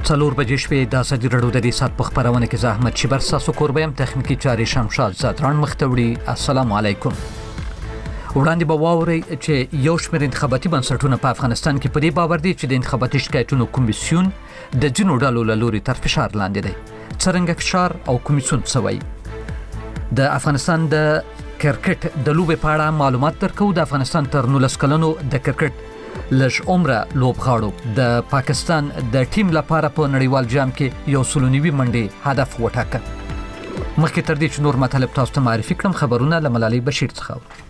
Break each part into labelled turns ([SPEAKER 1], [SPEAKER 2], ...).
[SPEAKER 1] څلور بجې شپې د ازادي راډیو د سات په خبرونه کې زحمت شبر ساسو کوربم تخنیکی چاري شمشاد زادران مختوړي. السلام علیکم. وړاندې به واوري چې یو شمېر انتخاباتي بنسټونه په افغانستان کې په دې باور دي چې د انتخاباتي شکایتونو کمیسیون د جنو ډالو لوري تر فشار لاندې دی. څرنګه فشار او کمیسیون څوي؟ د افغانستان د کرکټ د لوبې په اړه معلومات درکو. د افغانستان تر 19 کلنو د کرکټ لږ عمره لوبغاړو د پاکستان د ټیم لپاره په نړیوال جام کې یو سلونیوي منډي هدف وټاکه. مخکې تر دې چې نور مطالب تاسو ته معرفي کړم خبرونه له ملالۍ بشیر څخه.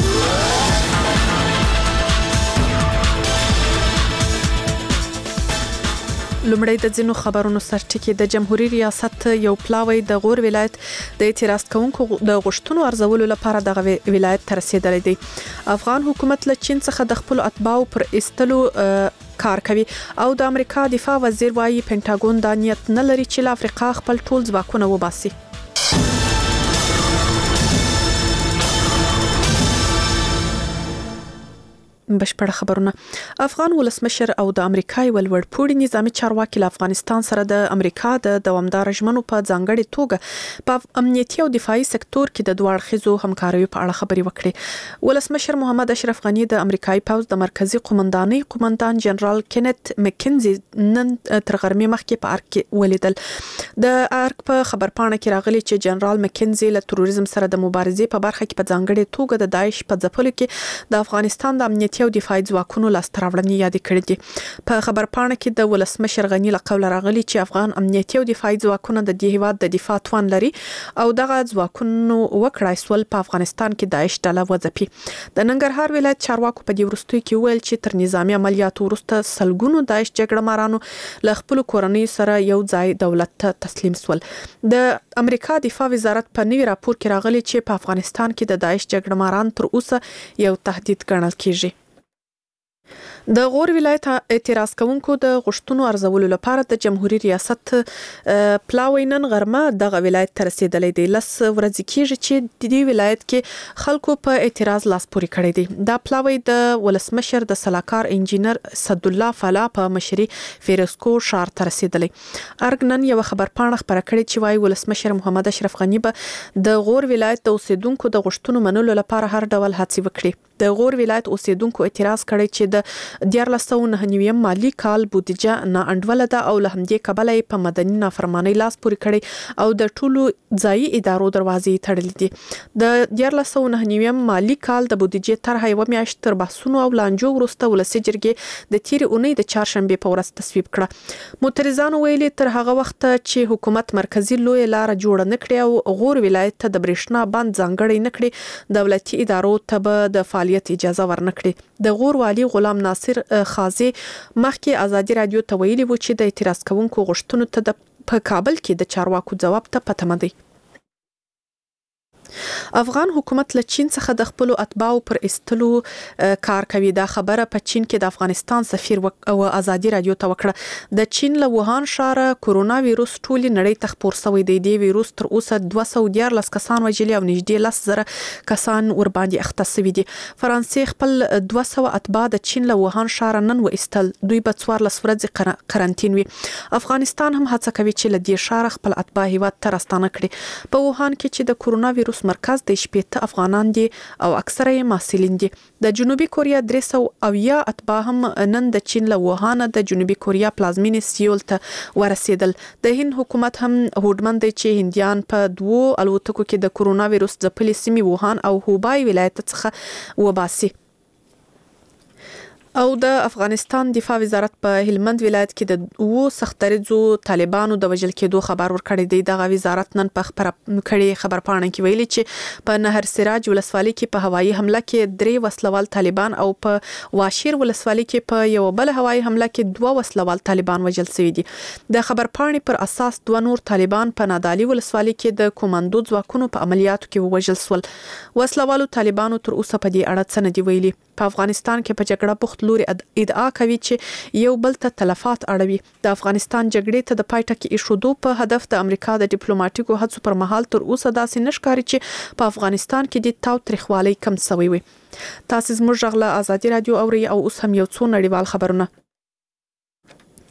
[SPEAKER 2] لومړی د ځینو خبرونو سرټکی. د جمهوریت ریاست یو پلاوی د غور ولایت د اعتراض کوونکو د غوښتنو ارزولو لپاره د ولایت تر رسیدلی دی. افغان حکومت له چین څخه د خپل اتباعو پر ایستلو کار کوي او د امریکا دفاع وزیر وايي پینټاګون د نیت نه لري چې له افریقا خپل ټول ځواکونه وباسي. بشپړ خبرونه. افغان ولسمشر او د امریکای ولوړپوړي نظامی چارواکي له افغانستان سره د امریکا د دوامدار ژمنو په ځانګړي توګه په امنیتي او دفاعي سکتور کې د دوه اړخیزو همکاریو په اړه خبرې وکړې. ولسمشر محمد اشرف غنی د امریکای پوز د مرکزی قومندانۍ قومندان جنرال کینت مکنزي نن تر غرمې مخکې په ارګ کې ولیدل. د ارګ په خبرپاڼه کې راغلي چې جنرال مکنزي له تروریزم سره د مبارزې په برخه کې په ځانګړي توګه د داعش په ځپلو کې د افغانستان د امنیتي او دفاعي ځواکونو لاستراوړنې یاد کړې دي. په خبرپاڼه کې د ولسمشر غنی له قوله راغلي چې افغان امنیتي او دفاعي ځواکونه د دې هیواد د دفاع توان لري او دغه ځواکونو وکړای سول په افغانستان کې داعش ډله وځپي. د ننګرهار ولایت چارواکو په دې وروستیو کې ویل چې تر نظامی عملیاتو وروسته سلګونو داعش جګړه مارانو له خپل کورنۍ سره یو ځای دولت ته تسلیم سول. د امریکا دفاع وزارت په نوي راپور کې راغلي چې په افغانستان کې د داعش جګړه ماران تر اوسه یو تهدید ګڼل کیږي. د غور ولایت اعتراض کوونکو د غوښتنو ارزولو لپاره د جمهوریت ریاست پلاوی نن غرمه دغه ولایت ته رسیدلی دی. لس ورځې کېږي چې د دې ولایت کې خلکو په اعتراض لاس پورې کړی دی. دا پلاوی د ولسمشر د سلاکار انجینر صد الله فلا په مشري فیروزکو ښار ته رسیدلی. ارګ نن یو خبرپاڼه خبره کړې چې وايي ولسمشر محمد اشرف غنی به د غور ولایت د اوسیدونکو د غوښتنو منلو لپاره هر ډول هڅې وکړي. د غور ولایت اوسیدونکو اعتراض کړی چې د 1499 مالی کال بودیجه نه انډوله ده او له همدې کبله په مدني نافرمانی لاس پورې کړي او د ټولو ځایي ادارو دروازې تړلې دي. د 1499 مالی کال د بودیجې طرحه یو میاشت تر بحثونو او لانجو وروسته ولسي جرګې د تیرې اونۍ د چهارشنبه په ورځ تصویب کړه. معترضانو ویلي تر هغه وخت چې حکومت مرکزی لوی لار جوړ نه کړي او غور ولایت ته د برېښنا بند ځانګړی نه کړي دولتي ادارو ته به د فعالیت اجازه ورنکړي. د غور والی غلام ناصر خازي مخکې ازادي رادیو ته ویلي و چې د اعتراض کوونکو غوښتنو ته په کابل کې د چارواکو ځواب ته پته مده. افغان حکومت له چین څخه د خپل اتباعو پر ایستلو کار کوي. دا خبره په چین کې د افغانستان سفیر او ازادي رادیو ته وکړه. د چین له ووهان ښار کورونا وایروس ټول نړۍ ته خپور شوی دی. د وایروس تر اوسه 214 کسان وژلي او نږدې 10,000 کسان ور باندې اخته شوي دي. فرانسې خپل 200 اتباع د چین له ووهان ښار نن و ایستل. دوی به 14 ورځې قرنټین وي. افغانستان هم هڅه کوي چې له دې ښار خپل اتباع هیواد ته راستانه کړي. په ووهان کې چې د کورونا وایروس مرکز د 18 افغانان دي او اکثره یې محصلین دي. د جنوبي کوریا 300 اتباع هم نن د چین له ووهان د جنوبي کوریا پلازمینې سیول ته ورسېدل. د هند حکومت هم هوډمن دی چې هندیان په 2 الوتکو کې د کورونا وایروس ځپلې سیمې ووهان او هوبای ولایت څخه وباسي. او د افغانستان دفاع وزارت په هلمند ولایت کې د سختریزو طالبانو د وژل کېدو خبر ورکړی دی. دغه وزارت نن په خبرپاڼه کې ویلي چې په نهر سراج ولسوالۍ کې په هوایي حمله کې 3 وسلوال طالبان او په واشیر ولسوالۍ کې په یو بل هوایي حمله کې 2 وسلوال طالبان وژل شوي دي. د خبرپاڼې پر اساس 2 نور طالبان په نادالي ولسوالۍ کې د کوماندو ځواکونو په عملیاتو کې وژل شول. وسلوالو طالبانو تر اوسه په دې اړه څه نه دی ویلي. په افغانستان کې په جګړه بوخت لوري ادعا کوي چې یو بل ته تلفات اړوي. د افغانستان جګړې ته د پای ټکی ایښودو په هدف د امریکا د ډیپلوماټیکو هڅو پر مهال تر اوسه داسې نشکاري چې په افغانستان کې د تاو تاریخوالي کم شوی وي. تاسو زموږ غږ له ازادي رادیو اوري او اوس هم یو څو نړیوال خبرونه.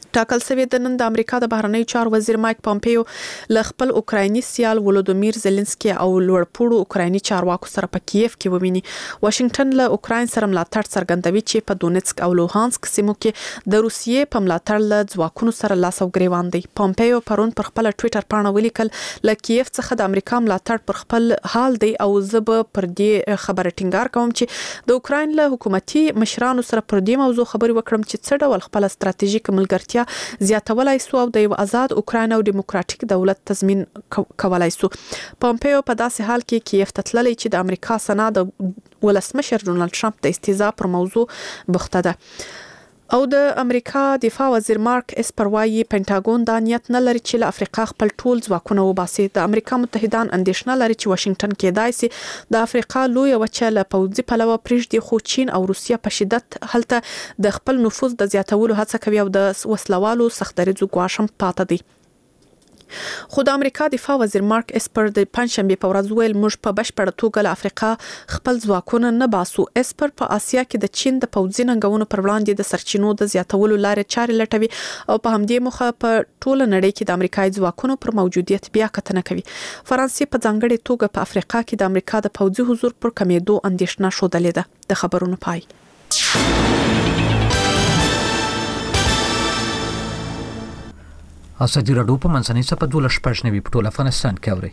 [SPEAKER 2] ټاکل شوی د نن د امریکا د بهرنیو چارو وزیر مایک پامپیو له خپل اوکرایني سیال ولودیمیر زيلنسکي او لوړپوړو اوکرایني چارواکو سره په کیف کې وویني. واشنگټن له اوکراین سره ملاتړ څرګندوي چې په دونیتسک او لوهانسک سیمو کې د روسیې په ملاتړ له ځواکونو سره لاس او ګریوان دي. پامپیو پرون پر خپل ټوئیټر باندې ولیکل له کیف څخه د امریکا ملاتړ پر خپل حال دی او زب پر دې خبره ټینګار کوم چې د اوکراین له حکومتي مشرانو سره پر دې موضوع خبري وکړم چې څه ډول خپل ستراتیژیک ملګرتیا زیاتولای سو او د یو آزاد اوکراین او دیموکراتیک دولت تضمین کولای سو. پامپیو په داسې حال کې کیف ته تللی چې د امریکا سنا د ولسمشر ډونالد ټرمپ د استهزاء پر موضوع بوخته ده. او د امریکا دفاع وزیر مارک اسپر وايي پینټاګون د نیت نه لري چې له افریقا خپل ټول ځواکونه وباسي. د امریکا متحدان اندیشنه لري چې واشنگټن کېدای شي د افریقا لوی وچه له پوځي پلوه پرېږدي، خو چین او روسیه په شدت هلته د خپل نفوذ د زیاتولو هڅه کوي او د وسلوالو سختدریځو ګواښ هم پاتې دی. خو د امریکا دفاع وزیر مارک اسپر د پنځشنبه په ورځ ویل موږ په بشپړه توګه له افریقا خپل ځواکونه نه باسو. اسپر په آسیا کې د چین د پوځي ننګونو پر وړاندې د سرچینو د زیاتولو لارې چارې لټوي او په همدې موخه په ټوله نړۍ کې د امریکایي ځواکونو پر موجودیت بیا کتنه کوي. فرانسې په ځانګړي توګه په افریقا کې د امریکا د پوځي حضور پر کمیدو اندیشنه شودلې ده. د خبرونو پای.
[SPEAKER 1] ازادي راډیو په منځنۍ صفحه 12 په ټول افغانستان کې اوري.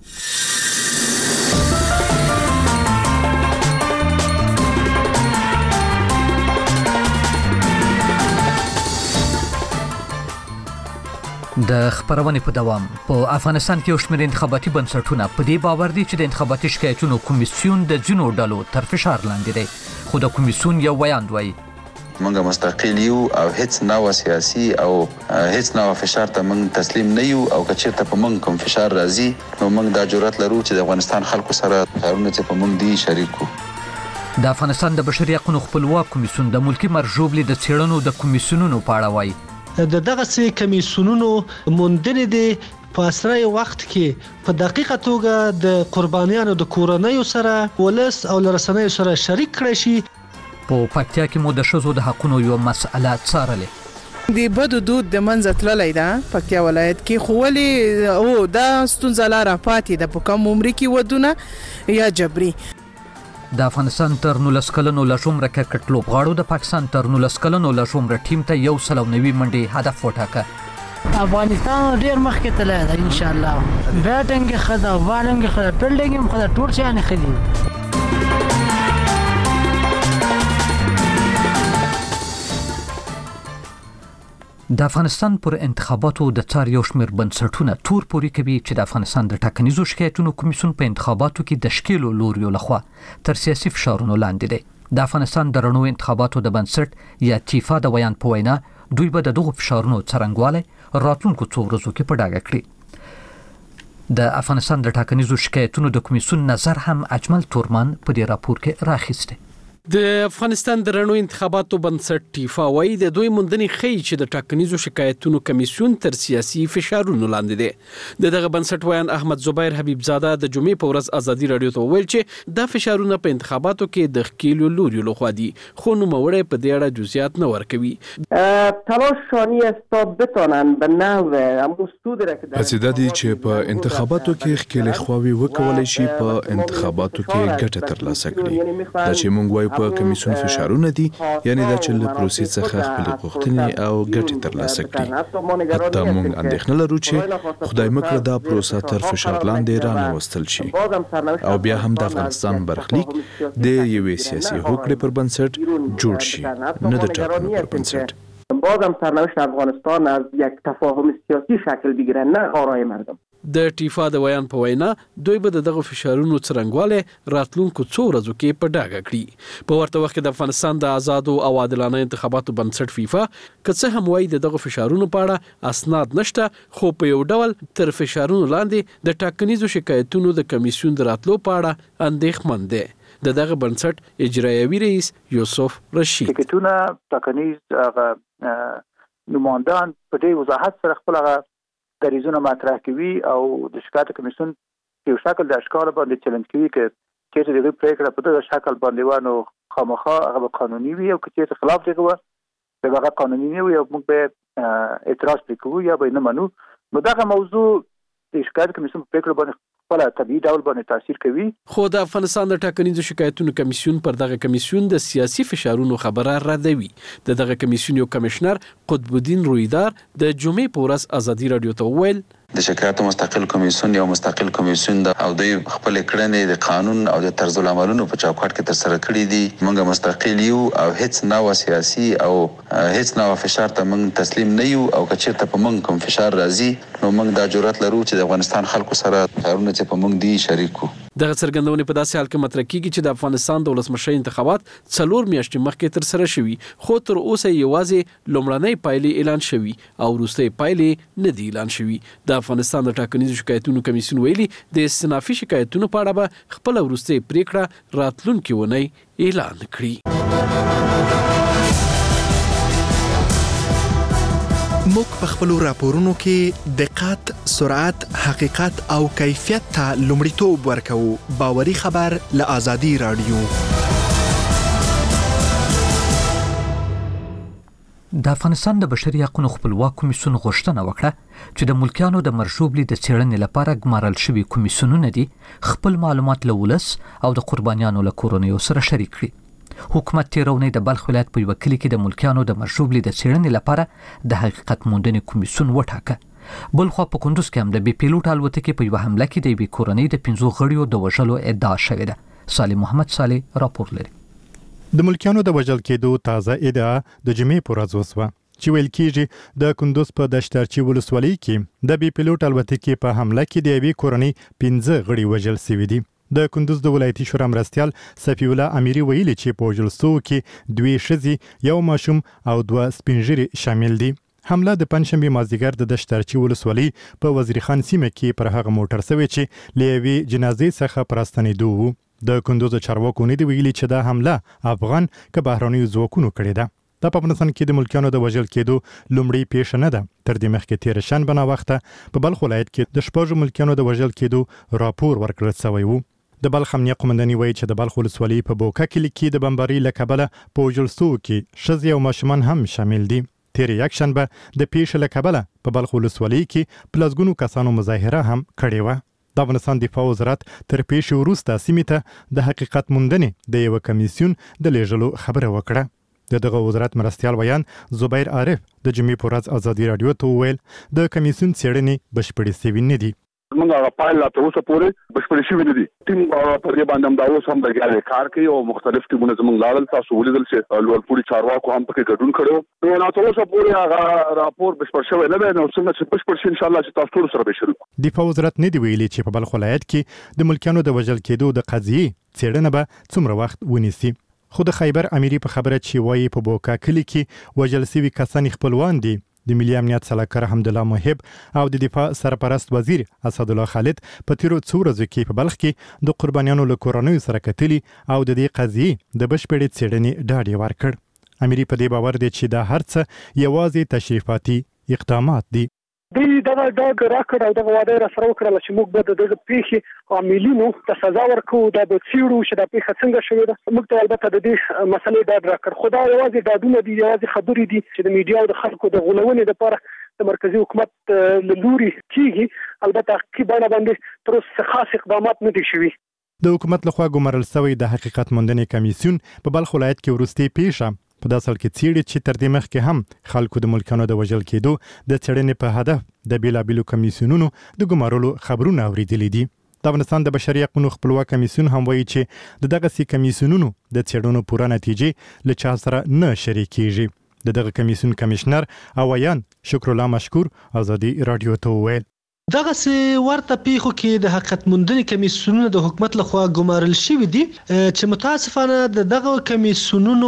[SPEAKER 1] د خبرونې په دوام په افغانستان کې یو شمېر انتخاباتي بنسټونه په دې باور دي چې د انتخاباتي شکایتونو کمیسیون د ځینو ډلو تر فشار لاندې دی، خو د کمیسیون یو بیان وایي
[SPEAKER 3] منګه مستقل یو او هیڅ نوع سیاسي او هیڅ نوع فشار ته موږ تسلیم نه یو او کچېرته په موږ کوم فشار راځي نو موږ دا جرأت لرو چې د افغانستان خلکو سره کارونه چې په موږ دی شریکو.
[SPEAKER 1] د افغانستان د بشري حقوقو خپلواک کمیسیون د ملکی مرجوبلي د څېړنو د کمیسیونونو په اړه وایي
[SPEAKER 4] دغه سي کمیسیونونو موندنې دي په اسرای وخت کې په دقیقه توګه د قربانیانو د کورنیو سره ولس او لرسنیو سره شریک کړي شي.
[SPEAKER 1] په پکتیا کې مو د ښځو د حقوقو یو مسأله څارلې.
[SPEAKER 5] د بدو دود د منځ تللی ده پکتیا ولایت کې، خو ولې او دا ستونزه لا راپاتې ده په کوم عمر کې ودونه یا جبري.
[SPEAKER 1] د افغانستان تر 19 کلنو له عمره کرکټ لوبغاړو د پاکستان تر 19 کلنو له عمره ټیم ته 190 منډي هدف وټاکه.
[SPEAKER 6] افغانستان ډیر مخکې تللی ده ان شاء الله. بیټینګ خدا بالنګ خدا فیلډینګ خدا ټول شي خدي.
[SPEAKER 1] د افغانستان پر انتخاباتو د څار یو شمېر بنسټونه تور پوري کوي چې د افغانستان د ټاکنیزو شکایتونو کمیسیون په انتخاباتو کې د شکیلو لوریو لخوا تر سیاسي فشارونو لاندې دی. د افغانستان د رڼو انتخاباتو د بنسټ یا تیفا د بیان په وینا دوی به د دغو فشارونو څرنګوالی راتلونکو څو ورځو کې په ډاګه کړي. د افغانستان د ټاکنیزو شکایتونو د کمیسیون نظر هم اجمل تورمان په دې راپور کې راخیسته.
[SPEAKER 7] د افغانستان د رڼو انتخاباتو بنسټ ټیفا وايي د دوی موندنې ښیي چې د ټاکنیزو شکایتونو کمیسیون تر سیاسي فشارونو لاندې دی. دغه بنسټ ویان احمد زبیر حبیب زاده د جمعې په ورځ ازادي رادیو ته وویل چې دا فشارونه په انتخاباتو کې د ښکیلو لوریو لخوا دي، خو نوموړی په دې اړه جزئیات نه ورکوي.
[SPEAKER 8] تلاشانی است تا بتوانند به نحو همون سود را که
[SPEAKER 9] هڅه دي چې په انتخاباتو کې ښکیلې خواوې وکولای شي په انتخاباتو کې ګټه ترلاسه کړي. دا چې موږ وایو په کمیسیون فشارونه دي، یعنی دا چې له پروسې څخه خپل غوښتنې او ګټې ترلاسه کړي. حتی موږ اندېښنه لرو چې خدای مکړه دا پروسه تر فشار لاندې رانوستل شي او بیا هم د افغانستان برخلیک د یوې سیاسي هوکړې پر بنسټ جوړ شي، نه د ټاکنو پر بنسټ.
[SPEAKER 8] بازم سرنوشت افغانستان از یک تفاهم سیاسی شکل بگیره، نه آرای مردم.
[SPEAKER 7] د ټیفا د بیان په وینا دوی به دغه فشارونو څرنګوالی راتلونکو څو ورځو کې په ډاګه کړي. په ورته وخت کې د افغانستان د آزادو او عادلانه انتخاباتو بنسټ فیفا که څه هم وایي دغه فشارونو په اړه اسناد نشته، خو په یو ډول تر فشارونو لاندې د ټاکنیزو شکایتونو د کمیسیون د راتلو په اړه اندېښمن دی. دغه بنسټ اجرایوي رئیس یوسف رشید
[SPEAKER 10] شکایتونه ټاکنیز نمایندان په دې وضاحت سره خپل دریزونه مطرح کوي او د شکایت کمیسیون یو شکل د اشکال باندې چیلنج کوي چې چې دغه پریکړه په دغه شکل باندې وانه خامخا هغه قانوني وي او چې خلاف دغه هغه قانوني نه وي او موږ به اعتراض وکړو یا به نه منو. نو دغه موضوع د شکایت کمیسیون په پریکړه باندې خپل طبيعي ډول باندې تاثیر کوي.
[SPEAKER 7] خو د افغانستان د ټاکنیزو شکایتونو کمیسیون پر دغه کمیسیون د سیاسي فشارونو خبره ردوي. دغه کمیسیون یو کمشنر قطب الدین رویدار د جمعې په ورځ ازادي رادیو ته وویل
[SPEAKER 3] د شکایتو مستقل کمیسیون یو مستقل کمیسیون د او د خپل کړنې د قانون او د طرز العملونو په چوکاټ کې تر سره کړې دي. موږ مستقل یو او هیڅ نوع سیاسي او هیڅ نوع فشار ته موږ تسلیم نه یو او کچېرته په موږ کوم فشار راځي نو موږ دا جرأت لرو چې د افغانستان خلکو سره کارونه چې په موږ دي شریکو.
[SPEAKER 7] دغه څرګندونې په داسې حال کې مطرح کیږي چې د افغانستان د ولسمشر انتخابات 4 میاشتې مخکې تر سره شوي خو تر اوسه یوازې لومړنۍ پایلې اعلان شوي او وروستۍ پایلې نه دي اعلان شوي. د افغانستان د ټاکنیزو شکایتونو کمیسیون ویلي د استنافي شکایتونو په اړه به خپل وروستۍ پریکړه راتلونکي ونی اعلان کړي.
[SPEAKER 11] موږ په خپل راپورونو کې دقت، سرعت، حقیقت او کیفیت ته لومړیتوب ورکوو. باوري خبر له آزادي رادیو.
[SPEAKER 1] د افغانستان د بشري حقوقو خپلواک کمیسیون غوښتنه وکړه چې د ملکیانو د مرجوبلي د څېړنې لپاره ګمارل شوي کمیسیونونه دي خپل معلومات له ولس او د قربانیانو له کورنیو سره شریک کړي. حکومت تیرونی د بلخ ولایت په یو کلی کې د ملکیانو د مرجوبلي د څېړنې لپاره د حقیقت موندنې کمیسیون وټاکه. بل خو په کندوز کې هم د بي پیلوټ الوتکې په یو حمله کې د یوې کورنۍ د 15 غړیو د وژلو ادعا شوې ده. صالح محمد صالح راپور لري.
[SPEAKER 12] د ملکیانو د وژل کېدو تازه ادعا د جمعې پر ورځ وسوه چې ویل کېږي د کندوز په دشترچی ولسوالۍ کې د بي پیلوټ الوتکې په حمله کې د یوې کورنۍ 15 غړي وژل شوي دي. د کندوز د ولایتي شورا مرستیال صفی الله امیری ویلي چې په وژل شوو کې 2 ښځې، یو ماشوم او 2 سپینږیري شامل دي. حمله د پنځشنبه مازدیګر د دشترچی ولسوالۍ په وزیر خان سیمه کې پر هغه موټر سوي چې لیوي جنازې څخه پراستنېدو وو. د کندوز چارواکو نه دی ویلي چې دا حمله افغان که بهراني ځواکونو کړې ده. د افغانستان کې د ملکیانو د وژل کېدو لومړی پیښه نه ده. تر دې مخکې تیر شنبه نه وخته په بلخ ولایت کې د 6 ملکیانو د وژل کېدو راپور ورکړل شوی وو. د بلخ امنیه قومنداني وایي چې د بلخ ولسوالۍ په بوکا کلي کې د بمبارۍ له کبله په وژل شوو کې ښځې او ماشومان هم شامل دي. تیر یکشنبه د پیښې له کبله په بلخ ولسوالۍ کې په لسګونو کسانو مظاهره هم کړې وه. د افغانستان دفاع وزارت تر پیښې وروسته سیمې ته د حقیقت موندنې د یو کمیسیون د لیږلو خبره وکړه. دغه وزارت مرستیال ویان زبیر عارف د جمعې په ورځ ازادي رادیو ته وویل د کمیسیون څېړنې بشپړې شوې نه دي.
[SPEAKER 13] موږ هغه پایله لا تر اوسه پورې بشپړې شوې نه دي. ټیم په دې باندې هم دا اوس هم لګیا کار کوي او مختلف ټیمونه زموږ لاړل. تاسو ولیدل چې لوړپوړي چارواکو هم پکې ګډون کړو. نو لا تر اوسه پورې هغه راپور بشپړ شوی نه دی. نو څنګه چې بشپړ شي ان شاء الله چې تاسو ټول سره به شروع کړو.
[SPEAKER 12] دفاع وزارت نه دی ویلي چې په بلخ ولایت کې د ملکیانو د وژل کېدو د قضیې څېړنه به څومره وخت ونیسي. خو د خیبر امیری په خبره چې وایي په بوکا کلی کې وژل شوي کسان خپلوان دي. د ملي امنیت سلاکار حمدالله محب او د دفاع سرپرست وزیر اسد الله خالد په تیرو څو ورځو کې په بلخ کې د قربانیانو له کورنیو سره کتلي او د دې قضیې د بشپړې څېړنې ډاډ ورکړ. امیری په دې باور دی چې دا هر څه یوازې تشریفاتي اقدامات دي.
[SPEAKER 14] دوی دغه ډاګ راکړ او دغه واده را سره وکړل چې موږ به دغه پیښې عاملینو ته سزا ورکوو. دا به څېړو چې دا پیښه څنګه شوې ده. موږ ته البته د دې مسلې ډاډ راکړ. خو دا یوازې ډاډونه دي، یوازې خبرې دي چې د میډیا او د خلکو د غولونې لپاره د مرکزی حکومت له لوري کیږي. البته حقیقي بڼه باندې تر اوسه خاص اقدامات نه دي شوي.
[SPEAKER 12] د حکومت لخوا ګمارل شوی د حقیقت موندنې کمیسیون په بلخ ولایت کې وروستۍ پیښه په داسې حال کې څېړي چې تر دې مخکې هم خلکو د ملکیانو د وژل کېدو د څېړنې په هدف د بېلابېلو کمیسیونونو د ګمارلو خبرونه اورېدلي دي. د افغانستان د بشري حقوقو خپلواک کمیسیون هم وایي چې د دغسې کمیسیونونو د څېړنو پوره نتیجې له چا سره نه شریکېږي. دغه کمیسیون کمشنر اویان شکر الله مشکور ازادي رادیو ته وویل
[SPEAKER 4] دغه ورته پیښو کې د حقیقت موندنې کمیسیونونه د حکومت لخوا ګمارل شوي دي چې متاسفانه دغه کمیسیونونو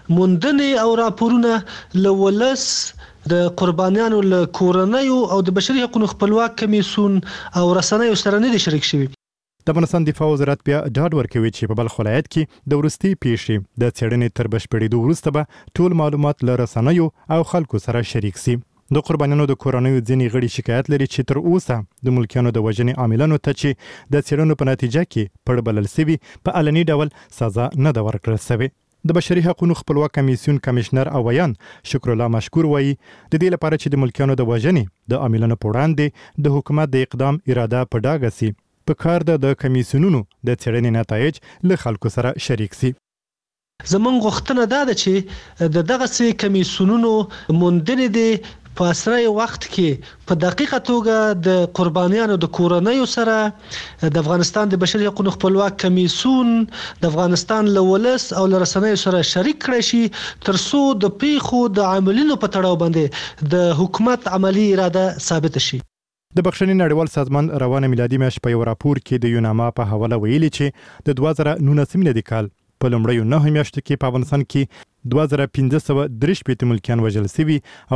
[SPEAKER 4] موندنې او راپورونه له ولس د قربانیانو له کورنیو او د بشري حقوقو خپلواک کمیسیون او رسنیو سره نه دي شریک شوي.
[SPEAKER 12] د افغانستان دفاع وزارت بیا ډاډ ورکوي چې په بلخ ولایت کې د وروستۍ پیښې د څېړنې تر بشپړېدو وروسته به ټول معلومات له رسنیو او خلکو سره شریک شي. د قربانیانو د کورنیو ځینې غړي شکایت لري چې تر اوسه د ملکیانو د وژنې عاملانو ته چې د څېړنو په نتیجه کې پړ بلل شوي په علني ډول سزا نه ده ورکړل شوې. د بشري حقوقو خپلواک کمیسیون کمشنر او ویان شکر الله مشکور وایي د دې لپاره چې د ملکیانو د وژنې د عاملانو په وړاندې د حکومت د اقدام اراده په ډاګه سي په کار د کمیسیونونو د څېړنې نتایج له خلکو سره شریک سي.
[SPEAKER 4] زمونږ غوښتنه ده چې د دغه سي کمیسیونونو موندنې دي په اسرای وخت کې په دقیقه توګه د قربانیانو د کورنیو سره د افغانستان د بشري حقوقو خپلواک کمیسیون د افغانستان له ولس او له رسنیو سره شریک کړي شي ترڅو د پیښو د عاملینو په تړاو باندې د حکومت عملی اراده ثابت شي.
[SPEAKER 12] د بخښنې نړیوال سازمان روانه میلادي میاشت په یو راپور کې د یوناما په حواله ویلي چې د 2019 میلادي کال په لومړیو 9 میاشتو کې په افغانستان کې 2533 ملکیان وژل شوي او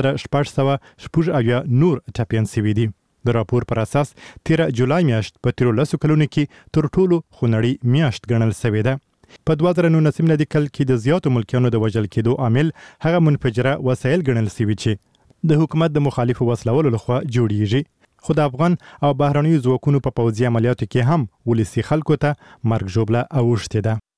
[SPEAKER 12] 5680 نور ټپیان شوي دي. د راپور پر اساس 13 جولای میاشت په 13 کلونو کې تر ټولو خونړی میاشت ګڼل شوې ده. په 2019 میلادي کال کې د زیاتو ملکیانو د وژل کېدو عامل هغه منفجره وسایل ګڼل شوي چې د حکومت د مخالفو وسلوالو لخوا جوړیږي. خو د افغان او بهرنیو ځواکونو په پوځي عملیاتو کې هم ولسي خلکو ته مرګ ژوبله اوښتې ده.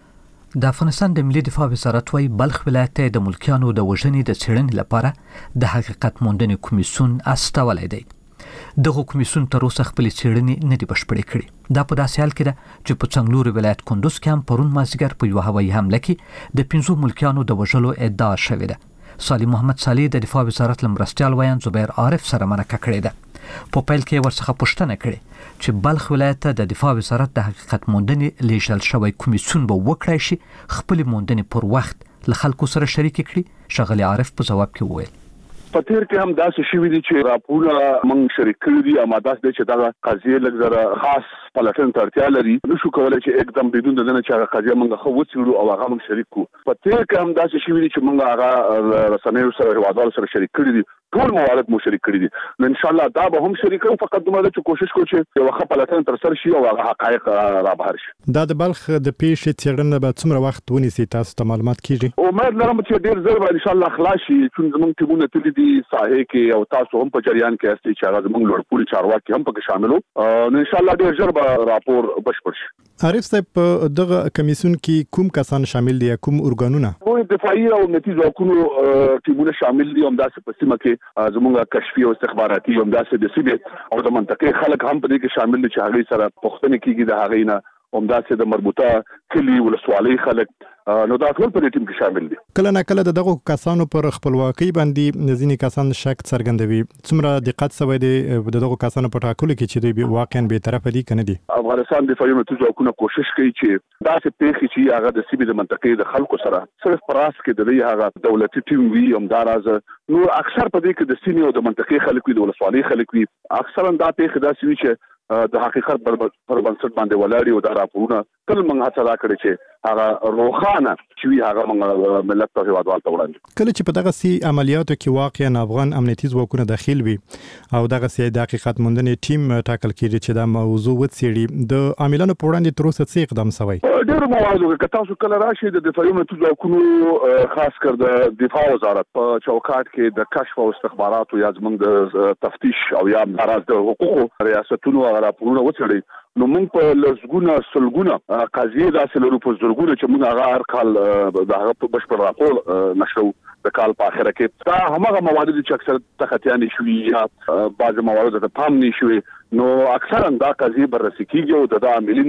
[SPEAKER 1] د افغانستان د ملي دفاع وزارت وايي بلخ ولایت د ملکیانو د وژنې د څېړنې لپاره د حقیقت موندنې کمیسیون استولی دی. دغه کمیسیون تر اوسه خپل څېړنې نه دي بشپړې کړې. دا په داسې حال کې ده چې په څنګلوري ولایت کندوز کې هم پرون مازدیګر په یو هوایي حمله کې د 5 ملکیانو د وژلو ادعا شوې ده. صالح محمد صالح د دفاع وزارت لمرستیال ویان زبیر عارف سره مرکه کړې ده. په پیل کې ورڅخه پوښتنه کړې چې بلخ ولایت ته د دفاع وزارت د حقیقت موندنې لیږل شوی کمیسیون به وکړای شي خپل موندنې پر وخت له خلکو سره شریک کړي. شغلی عارف په جواب کې وویل
[SPEAKER 13] په تیر کې هم داسې شوي دي چې راپورونه موږ شریک کړي دي اما داسې چې دا قضیه لږ زره خاص پلټن ته اړتیا لري نشو کولای چې एकदम بدون د نه چې هغه قضیه موږ خو وڅېړو او هغه موږ شریک کړو. په تیر کې هم داسې شوي دي چې موږ هغه رسنیو سره هیوادوالو سره شریک کړي دي ټول موارد مو شریک کړي دي نو ان شاء الله دا به هم شریک کړو فقط دومره چې کوشش کوو چې یو ښه پلټن تر سره شي او هغه حقایق را بهر شي.
[SPEAKER 12] دا د بلخ د پیښې څېړنه به څومره وخت ونیسي تاسو ته معلومات کیږي؟
[SPEAKER 13] امید لرم چې ډیر ژر به ان شاء الله خلاص شي چې موږ ټیمونه تللي دي ساحې کې او تاسو هم په جریان کې استئ چې هغه موږ لوړپوړي چارواکي هم پکې شامل وو نو ان شاء الله ډیر ژر به راپور بشپړ شي.
[SPEAKER 12] عارف صاحب په دغه کمیسیون کې کوم کسان شامل دي کوم ارګانونه؟
[SPEAKER 13] نو دفاعي او امنیتي ځواکونو ټیمونه شامل دي همداسې په سیمه کې زموږ کشفي او استخباراتي همداسې د سیمې او د منطقې خلک هم په دې کې شامل دي چې هغه سره پوښتنه کیږي د هغه نه همداسې د مربوطه کلی ولسوالۍ خلک نو دا ټول په دې ټیم کې شامل دي.
[SPEAKER 12] کله نه کله دغه کسانو پر خپلواکۍ باندې ځینې کسان شک څرګندوي. څومره دقت شوی دی دغه کسانو په ټاکلو کې چې دوی واقعا به طرف دي کنه دي؟
[SPEAKER 13] افغانستان دفاعي امنیتي ځواکونه کوشش کوي چې داسې پیښې چې هغه د سیمې د منطقې د خلکو سره صرف پراس کې د دې هغه دولتي ټیم وي همداراز نو اکثر په دې کې د سیمې او د منطقې خلک وي د ولسوالۍ خلک وي اکثرا دا پیښې داسې وي چې د حقیقت پر بنسټ باندې ولاړ او دا راپورونه تل موږ هڅه راکړې چې هغه روخانه چې هغه موږ ملت ته هیوادوال ته وړاندې
[SPEAKER 12] کله چې په دغه سي عملیاتو کې واقعا افغان امنیتي ځواکونه داخل وي او دغه سي د حقیقت موندنې ټیم ټاکل کیږي چې دا موضوع وڅېړي د عاملانو په وړاندې تر اوسه څه اقدام شوی؟
[SPEAKER 13] ډېر موارد کې تاسو کله راشي د دفاعي امنیتي ځواکونو خاص کر د دفاع وزارت په چوکاټ کې د کشف او استخباراتو یا زموږ د تفتیش او یا همداراز د حقوقو ریاستونو راپورونه وڅېړي نو موږ په لسګونه سلګونه قضیې داسې لرو په زرګونه چې موږ هغه هر کال د هغه په بشپړ راپور نشو د کال په اخره کې دا همغه موارد چې اکثر تختیان شوي یا بعض موارد ته پام نه شوي نو اکثرا دا قضیې بررسي کیږي او د عاملین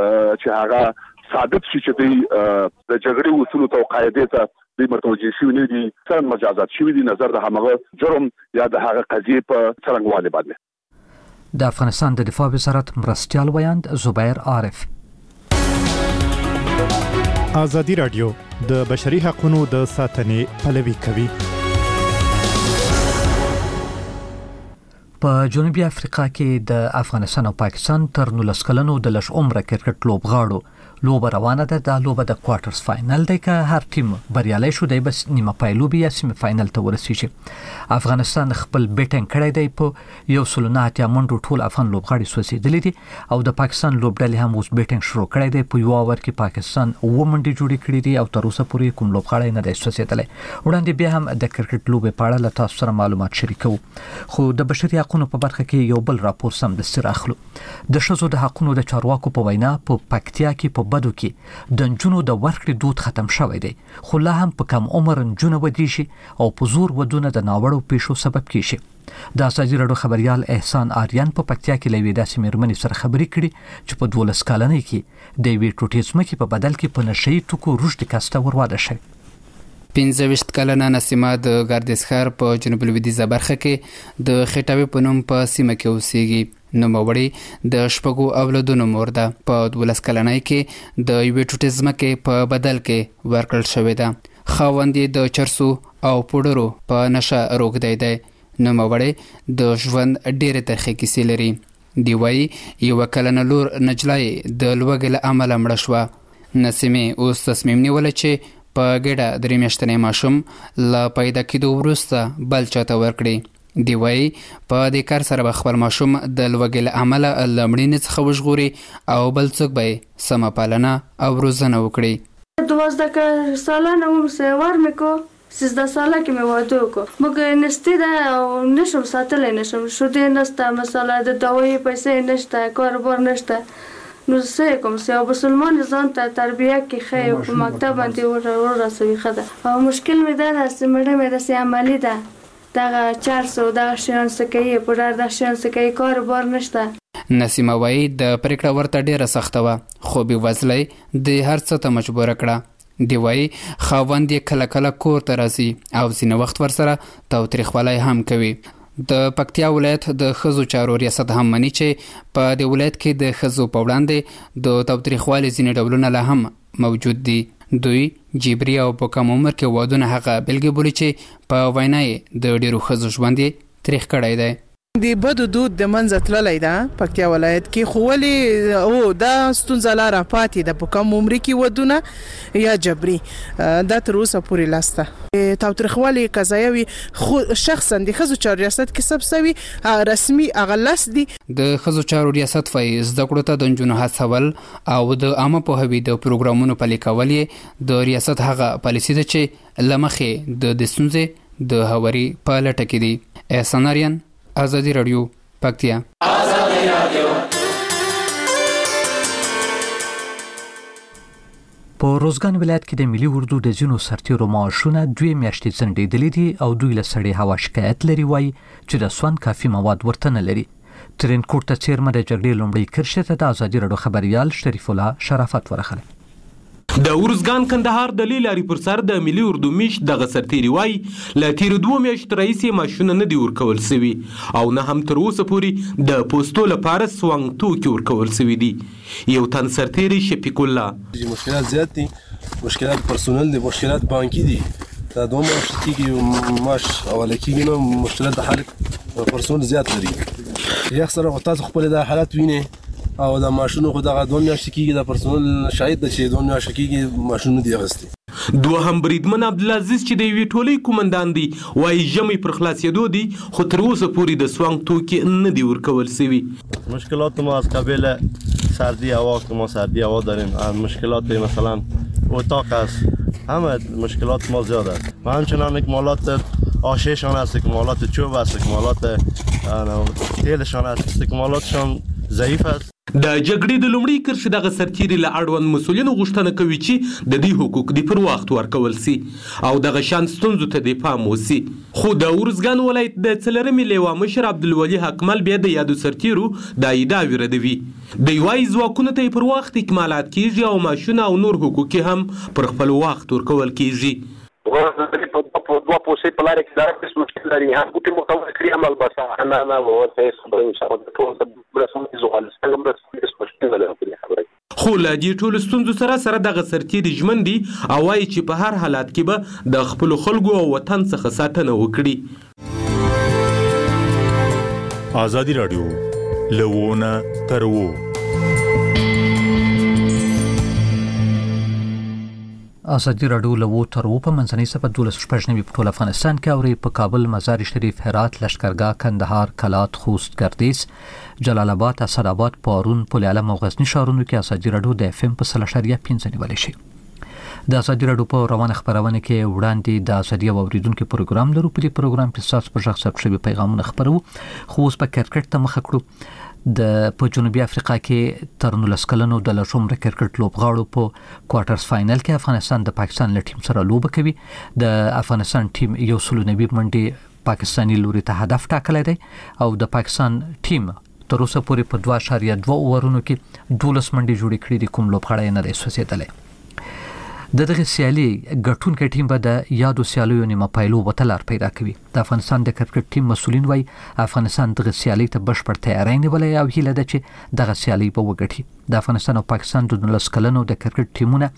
[SPEAKER 13] چې هغه ثابت شي چې د جګړې اصول او قاعده ته د متوجه شوي نه دي څنګه مجازات شوي دي نظر د همغه جرم یا د هغه قضیې په څرنګوالي باندې.
[SPEAKER 1] د افغانستان د دفاع وزارت مرستیال ویاند زبیر عارف.
[SPEAKER 12] ازادي رادیو د بشري حقوقو د ساتنې پلوي کوي.
[SPEAKER 1] په جنوبي افریقا کې د افغانستان او پاکستان تر 19 کلنو د لږ عمره کرکټ لوبغاړو لوبه روانه ده. دا لوبه د کوارټرز فائنل دی که هر ټیم بریالي شو دی بس نیمه پایلوبي یا سیمه فائنل ته ورسیږي. افغانستان خپل بیټینګ کړی دی په یو سلونات یا منډو ټول افغان لوبغاړي سوسیدلې دي او د پاکستان لوبډلې هم اوس بیټینګ شروع کړی دی. په یو اور کې پاکستان ومنډي جوړې کړې دي او تر اوسه پورې کوم لوبغاړی نه دی سوسیدلې. وړاندې بیا هم د کرکټ لوبې په اړه له تاسو سره معلومات شریکو خو د بشري حقوقو په برخه کې یو بل راپور سم د سر اخلو. د ښځو د حقوقو د چارواکو په وینا په پکتیا کې په بدو کې د نجونو د ورکړې دود ختم شوی دی، خو لا هم په کم عمر نجونه ودی شي او په زور ودونه د ناوړو پیښو سبب کیږي. د ازادي راډیو خبريال احسان آریان په پکتیا کې لوي داسې مېرمنې سره خبرې کړي چې په 12 کلنۍ کې د وی ټوټیزم کې په بدل کې په نشئی ټکو رشد کاسته ورواده شي.
[SPEAKER 15] 15 کلنه نسیمه د ګاردیز ښار په جنوب لویدیځه برخه کې د خټاوي په نوم په سیمه کې اوسېږي. نوموړې د شپږو اولادونو مور ده. په 12 کلنۍ کې د یوې ټوټې ځمکې په بدل کې ورکړل شوې ده. خاوند یې د چرسو او پوډرو په نشه روږدی دی. نوموړې د ژوند ډېرې ترخې کیسې لري. دی وايي یوه کلنه لور نجلۍ د لوږې له امله مړه شوه. نسیمې اوس تصمیم نیولی چې په ګډه 3 میاشتنی ماشوم له پیدا کېدو وروسته بل چاته ورکړي. دی وايي په دې کار سره به خپل ماشوم د لوږې له امله له مړینې څخه وژغوري او بل څوک به یې سمه پالنه او روزنه وکړي.
[SPEAKER 16] 12 سالانه عمر سوار مې کو 13 ساله کې مې واده وکړ. موږ نستې ده او نشم ساتلی نشم شودې نشته مثلا د دوايي پیسې نشته کاروبار نشته نو څه کوم چې مسلمان ځان ته تربیه کې خیر په مکتب باندې ورسوي خده او مشکل مې ده چې مړه مې د عملی ده دغه 400 دغه شیان سکه په ډار د شیان سکه کاروبار نشته.
[SPEAKER 15] نسیمه وايي د پریکړه ورته ډیره سخته وه خو بې وزلۍ د هر څه ته مجبوره کړه. دی وايي خاوند یې کله کله کور ته راځي او ځینې وخت ورسره تاوتریخوالی هم کوي. د پکتیا ولایت د ښځو چارو ریاست هم مني چې په دې ولایت کې د ښځو په وړاندې د تاوتریخوالي ځینې ډولونه لا هم موجود دي. دوی جبري او په کم عمر کې وادونه هغه بلګې بولي چې په وینا یې د ډېرو ښځو ژوند یې تریخ کړی دی.
[SPEAKER 5] د بدو دود د منځ تللی ده پکتیا ولایت کې، خو ولې او دا ستونزه لا راپاتې ده په کم عمر کې ودونه یا جبري دا تر اوسه پورې لاسته تاوتریخوالي قضایه وي. خو شخصا د ښځو چارو ریاست کې سب سوي رسمي هغه لاس دي. د ښځو چارو ریاست فایي زده کړو ته د نجونو هڅول او د عامه پوهاوي د پروګرامونو پلي کول یې د ریاست هغه پالیسي ده چې له مخې د ستونزې د هواري په لټه کې دي. احسان آریان، ازادي راډیو، پکتیا.
[SPEAKER 1] په روزګان ولایت کې د ملي اردو د ځینو سرتیرو معاشونه 2 میاشتې ځنډېدلې دي او دوی له سړې هوا شکایت لري وایي چې د سون کافي مواد ورته نه لري. ترینکوټ ته څیرمه د جګړې لومړۍ کرښې ته د ازادي راډیو خبريال شریف الله شرافت ورغلی.
[SPEAKER 17] د ورزګان کندهار د لیلاري پر سر د ملي اردو میش دغه سرتیری وای ل تیر 2 میاشتې رئیس ماشونه نه دی ورکول سوي او نه هم تر اوسه پورې د پوسټو لپاره سوانګ توکي ورکول سوي دي. یو تن سرتیری شفیق الله
[SPEAKER 18] مشکلات زیات دي، مشکلات پرسونل دي، مشکلات بانکي دي. دا 2 میاشتې کېږي ماش اوله کېږي نو مشکلات د خلک پرسونل زیات لري. یخ سره تاسو خپل د حالات وینئ او د ماشونو خو دغه 2 میاشتې کېږي د پرسونل شاهد ده چې 2 میاشتې کېږي ماشونو دی اغستې.
[SPEAKER 17] دوهم بریدمن عبدالعزیز چې د یوې ټولۍ کومندان دی وایي ژمی پر خلاصېدو دی خو تر اوسه پورې د سوانګ توکي نه دی ورکول سوي.
[SPEAKER 19] مشکلات ما از قبیل سردی هوا که ما سردی هوا داریم، مشکلات مثلا اتاق است، همه مشکلات ما زیاد است و همچنان اکمالات آشیشان است، اکمالات چوب است، اکمالات تیلشان است، اکمالاتشان ضعیف است.
[SPEAKER 17] د جګړې د لومړۍ کرښې دغه سرتیری له اړوند مسؤلینو غوښتنه کوي چې د دې حقوق دی پر وخت ورکول سي او دغه شان ستونزو ته د پام وسی. خو د ورزګان ولایت د څلرمې لیوا مشر عبدالولي حکمل بیا د یادو سرتیرو د ایداوی ردوي. د یوای ځواکونو ته پر وخت اکمالات کیږي او ماشونه او نور حقوق هم پر خپل وخت ورکول کیږي.
[SPEAKER 20] په 2 پوسې په لارې کې دا څه مشکل لري. هم ګوتې متوجه کړی عمل بس انا ورته صبر ان شاء الله ټول برسوم زغال څنګه برسوم مشکل لري.
[SPEAKER 17] خو له دې ټولو ستونزو سره دغه سرتیری ژمن دي او وایي چې په هر حالت کې به د خپل خلکو او وطن څخه ساتنه وکړي.
[SPEAKER 21] ازادي راډیو لوونه ترو
[SPEAKER 1] ازادي راډیو له ووترو په منځنۍ صفه 12 په ټول افغانستان کې اوري په کابل، مزار شریف، هرات، لشکرګاه، کندهار، کلات، خوست، ګردیز، جلال آباد، اسداباد، پارون، پل علم او غزنی ښارونو کې ازادي راډیو د FM په 0.5 نیول شي. د ازادي راډیو په روانه خبرونه کې وړاندې د ازادي اوریدونکو پروګرام لرو. په دې پروګرام کې تاسو په ځخ ثبت شوی پیغامونه خبرو. خو اوس په کرکټ ته مخ کړو. په جنوبي افریقا کې تر 19 کلنو د لومړي کرکټ لوبغاړو په کوارټرز فائنل کې افغانستان د پاکستان له ټیم سره لوبه کوي. د افغانستان ټیم 190 منډې پاکستاني لوري ته هدف ټاکلی دی او د پاکستان ټیم تر اوسه پورې په 2.2 اوورونو کې 12 منډې جوړې کړې دي. کوم لوبغاړی نه دی سوځېدلی. د دغه سیالي ګټونکو ټیم به د یادو سیالیو نیمه پایلو وتلار پیدا کوي. د افغانستان د کرکټ ټیم مسولین وایي افغانستان دغه سیالي ته بشپړ تیاری نیولې او هیله ده چې دغه سیالي به وګټي. د افغانستان او پاکستان د 19 کلنو د کرکټ ټیمونه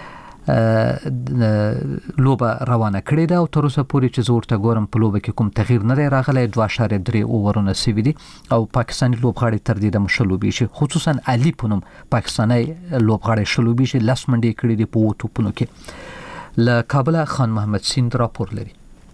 [SPEAKER 1] لوبه روانه کړې ده او تر اوسه پورې چې زه ورته ګورم په لوبه کې کوم تغییر نه دی راغلی. 2.3 اوورونه سوي دي او پاکستاني لوبغاړي تر دې د شلوبیشي خصوصا علي په نوم پاکستاني لوبغاړي شلوبیشي 10 منډې کړې دي په توپونو کې. له کابل خان محمد سیند راپور لري.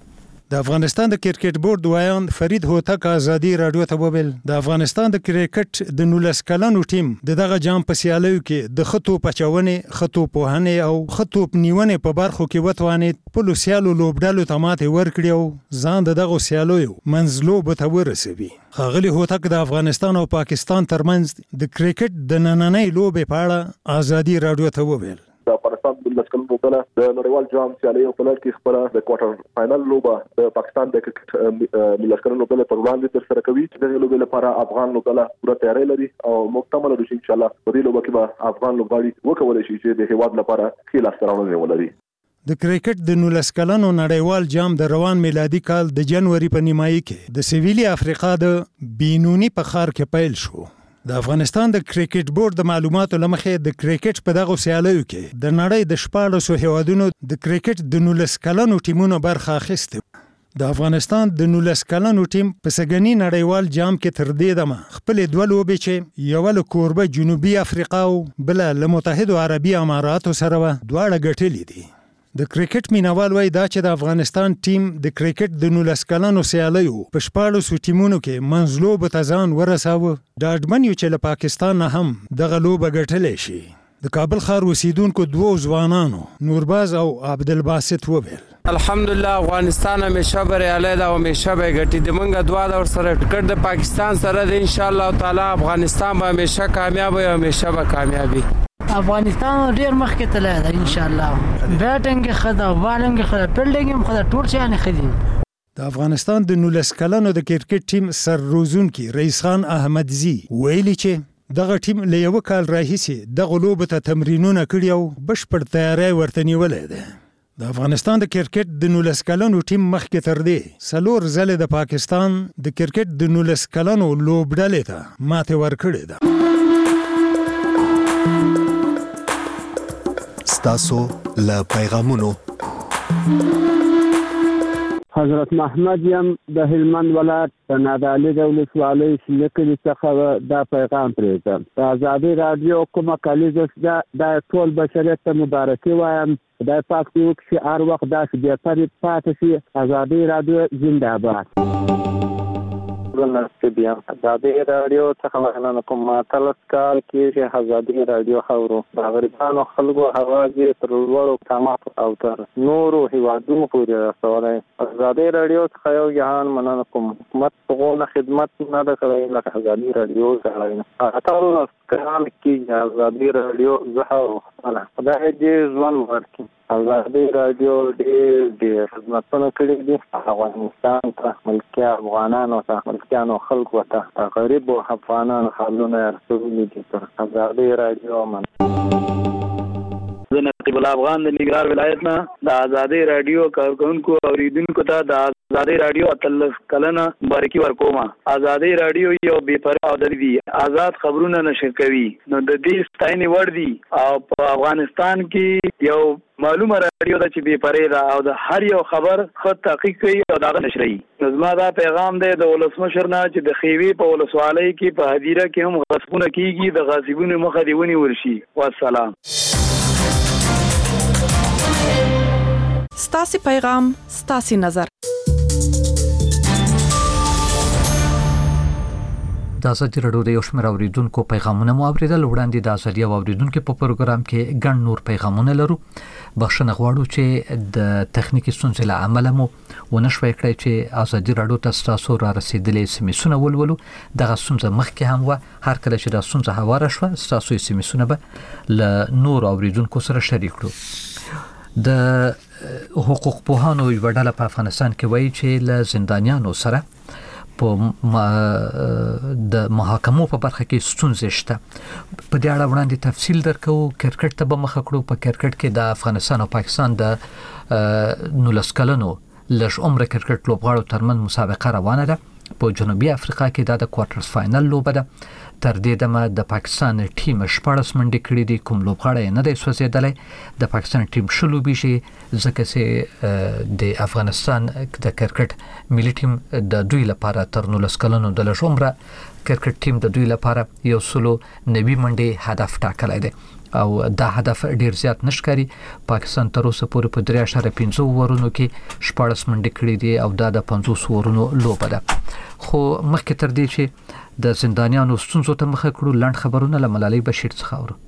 [SPEAKER 2] د افغانستان د کرکټ بورډ وایان فرید هوتک ازادي رادیو ته وویل د افغانستان د کرکټ د 19 کلنو ټیم دغه جام په سیالیو کې د خطو پچونې خطو پوهنې او خطو نیونې په برخو کې وتوانید په لوسیالو لوبډالو ته ماته ورکړي او ځان دغه سیالیو منځلو به ته ورسوي. خاغلی هوتک د افغانستان او پاکستان ترمنځ د کرکټ د نننۍ لوبې په اړه ازادي رادیو ته وویل
[SPEAKER 22] د افغانستان د لسکن لوبډله د نړیوال جام سیالیو په لړ کې خپل د کوارټر فائنل لوبه د پاکستان د کرکټ لسکن لوبډله پر وړاندې تر سره کوي. د دې لوبې لپاره افغان لوبډله پوره تیاری لري او مکمل دي ان شاء الله په دې لوبه کې به افغان لوبغاړي وکولای شي چې د هیواد لپاره ښه لاسته راوړنې ولري.
[SPEAKER 2] د کرکټ د 19 کلنو نړیوال جام د روان میلادي کال د جنوري په نیمایي کې د سویلي افریقا د بینونی په ښار کې پیل شو. د افغانستان د کرکټ بورډ د معلوماتو لمخې د کرکټ په دغه سیالیو کې د نړۍ د 14 هیوادونو د کرکټ د 19 کلنو ټیمونو برخه اخیسته. د افغانستان د 19 کلنو ټیم په سګنی نړیوال جام کې تر دې دمه خپل دوه لوبې چې یو له کوربه جنوبي افریقا او بل له متحده عربي اماراتو سره دواړه ګټلې دي. د کرکټ مینوال وایي دا چې د افغانستان ټیم د کرکټ د 19 کلنو سیالیو په 14 ټیمونو کې منځلوب ته ځان ورساوه. ډاډمن یو چې له پاکستان نه هم دغه لوبه ګټلی شي. د کابل ښار اوسیدونکو دوه ځوانانو نورباز او عبدالباسط وویل
[SPEAKER 23] الحمدلله افغانستان همیشه بریالی ده او همیشه به ګټي. د موږ دعا ده ورسره ټکټ د پاکستان سره ده ان شاء الله تعالی افغانستان به همیشه کامیاب وي او همیشه به کامیابي.
[SPEAKER 6] افغانستان ډیر مخکې تللی ده ان شاء الله. بیټینګ ښه ده بالینګ ښه ده فیلډینګ هم ښه ده ټول شیان ښه دي.
[SPEAKER 2] د افغانستان د 19 کلنو د کرکټ ټیم سر روزونکي رئیس خان احمدزي ویلي چې دغه ټیم له یو کال راهیسې دغه لوبه ته تمرینونه کړي او بشپړ تیاری ورته نیولی دی. د افغانستان د کرکټ د 19 کلنو ټیم مخکې تر دې 4 ځلې د پاکستان د کرکټ د 19 کلنو لوبډلې ته ماته ورکړې ده.
[SPEAKER 11] ستاسو له پیغامونو
[SPEAKER 24] حضرت محمد یم د هلمند ولایت د نادعلي د ولسوالۍ کلي څخه دا پیغام پرېږدم. د ازادي راډیو کومه کلیزه دا ټول بشریت ته مبارکي وایم. خدای پاک دې وکړي چې هر وخت داسې بهترې پاتې شي. ازادي راډیو زنده باد.
[SPEAKER 25] ازادي راډیو څخه مننه کوم. ماتلس کال کې ازادي راډیو خبرو د غریبانو خلکو حواجې تر لوړو مقاماتو او تر نورو هیوادونو پورې رسولی. ازادي راډیو څخه یو جهان مننه کوم. حکومت هغونه خدمت نه ده کړی لکه ازادي راډیو کړی. اتلس کال کې ازادي راډیو زه خپله خدای دې ژوند ورکړي. ازادي راډیو ډېر خدمتونه کړي دي افغانستان ته، ملکي افغانانو ته، ملکیانو خلکو ته، غریبو افغانانو حالونه یې رسولي دي. ازادي راډیو
[SPEAKER 26] زه نقیب الافغان د ننګرهار ولایت نه د ازادي راډیو کارکونکو اوریدونکو ته د ازادي راډیو اتلس کلنه مبارکي ورکوم. ازادي راډیو یو بې پروا او د آزاد خبرونه نشر کوي، نو د دې ستاینې وړ دي او په افغانستان کې یو معلومه راډیو ده چې بې پرې ده او د هر یو خبر ښه تحقیق کوي او د هغه نشروي. نو زما دا پیغام دی د ولسمشر نه چې د خیوې په ولسوالۍ کې په هدیره کې هم غصبونه کېږي، د غاصبونو مخه دې ونیول شي. والسلام.
[SPEAKER 27] ستاسي پیغام ستاسي نظر.
[SPEAKER 1] د ازادي راډیو د یو شمېر اوریدونکو پیغامونه مو اوریدل. وړاندې د ازادي اوریدونکو په پروګرام کې ګڼ نور پیغامونه لرو. بخښنه غواړو چې د تخنیکی ستونزې له امله مو ونشوي کړی چې ازادي راډیو ته تاسو را رسیدلې سمیسونه ولولو. دغه ستونزه مخکې هم و، هر کله چې د ستونزه هواره شوه تاسو سمیسونه به له نور اوریدونکو سره شریک کړو. د حقوق پوهانو یو ډله په افغانستان کې وایي چې له زندانیانو سره په د محاکمو په برخه کې ستونزې شته. په دې اړه وړاندې تفصیل درکو. کرکټ ته به مخ کړو. په کرکټ کې د افغانستان او پاکستان د 19 کلنو لږ عمر کرکټ لوبغاړو ترمن مسابقه روانه ده. په جنوبي افریقا کې د کوارټر فائنل لوبه ده. تر دې دمه د پاکستان ټیم 14 منډې کړې دي. کوم لوبغاړی نه دی سوځېدلی. د پاکستان ټیم شلو بيشي ځکه چې د افغانستان د کرکټ ملي ټیم د دوی لپاره تر 19 کلنو د لږ عمره کرکټ ټیم د دوی لپاره 190 منډې هدف ټاکلی دی او دا هدف ډیر زیات نشکاري. پاکستان تر اوسه پورې په 3.5 اورونو کې 14 منډې کړې دي او دا د 50 اورونو لوبه ده. خو مخکې تر دې چې د زندانیانو ستونزو ته مخه کړو، لاند خبرونه له ملالۍ بشیر څخه اورو.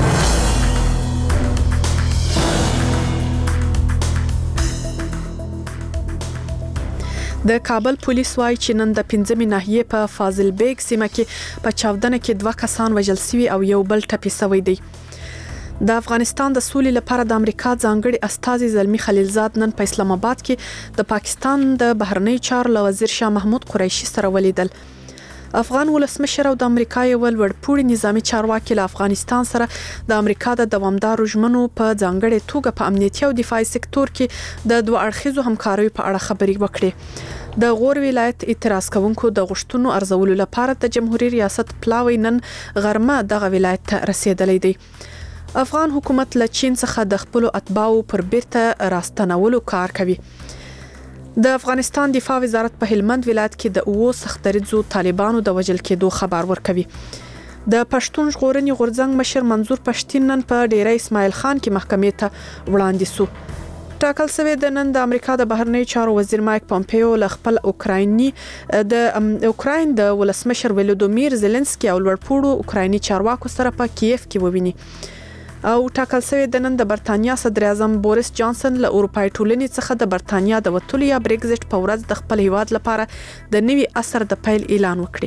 [SPEAKER 3] د کابل پولیس وايي چې نن د 15 ناحیه په فاضل بیگ سیمه کې په چاودنه کې 2 کسان وژل شوي او یو بل ټپي شوی دی. د افغانستان د سولې لپاره د امریکا ځانګړي استازي زلمی خلیلزاد نن په اسلام آباد کې د پاکستان د بهرنی چارو وزیر شاه محمود قریشي سره ولیدل. افغان ولسمشر او د امریکا یو لوړپوړي نظامی چارواکي له افغانستان سره د امریکا د دوامدارو ژمنو په ځانګړي توګه په امنیتي او دفاعي سکتور کې د دوه اړخیزو همکاریو په اړه خبرې وکړې. د غور ولایت اعتراض کوونکو د غشتونو ارزولو لپاره د جمهوریت ریاست پلاوی نن غرمه دغه ولایت ته رسیدلی دی. افغان حکومت له چین څخه د خپل اتباعو پر بیرته راستنولو کار کوي. د افغانستان دفاع وزارت په هلمند ولایت کې د 9 سختریزو طالبانو د وژل کېدو خبر ورکوي. د پښتون ژغورنې غورځنګ مشر منظور پښتين نن په ډیره اسماعیل خان کې محکمې ته وړاندې شو. ټاکل شوی د نن د امریکا د بهرنی چارو وزیر مایک پامپیو له خپل اوکراین د ولسمشر ولودیمیر زيلنسکي او لوړپوړو اوکرایني چارواکو سره په کیف کې وویني. او ټاکل شوی د نن د برتانیا صدر اعظم بوریس جانسن له اروپای ټولنې څخه د برتانیا د وټولو یا بریگزټ په ورځ د خپل هیواد لپاره د نوي عصر د پیل اعلان وکړي.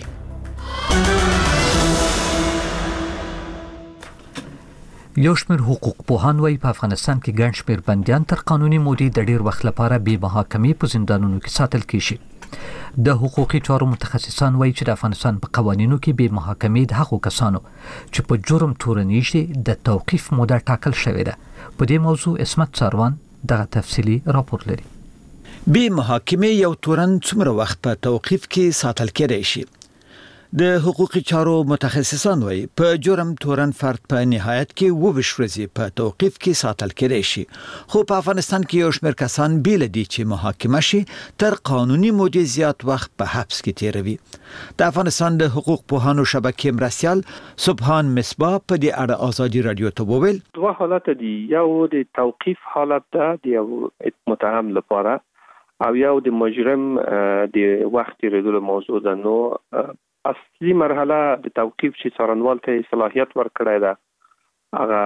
[SPEAKER 1] یو شمېر حقوق پوهان وايي په افغانستان کې ګڼ شمېر بندیان تر قانوني مودې د ډیر وخت لپاره بې محاکمې په زندانونو کې ساتل کیږي. د حقوقي چارو متخصصان وايي چې د افغانستان په قوانینو کې بې محاکمې د هغو کسانو چې په جرم تورنۍ شي د توقيف موده ټاکل شوې ده. په دې موضوع اسمت ساروان دغه تفصیلی راپور لري.
[SPEAKER 7] بې محاکمې یو تورن څومره وخت په توقيف کې ساتل کېدای شي؟ د حقوقي چارو متخصصان وايي په جرم تورن فرد په نهایت کې 22 ورځې په توقيف کې ساتل کېدای شي. خو په افغانستان کې یو شمېر کسان بیل دي چې محاکمه شي تر قانوني مودې زیات وخت په حبس کې تیروي. د افغانستان د حقوق پوهانو شبکې مرستیال سبحان مصباح په دې اړه ازادي رادیو ته وویل.
[SPEAKER 8] دوه حالت دي، یو د توقيف حالت ده د یو متهم لپاره او یو د مجرم د وخت تیریدلو موضوع ده. نو اصلي مرحله د توقيف چې څارنوال ته صلاحیت ورکړی ده هغه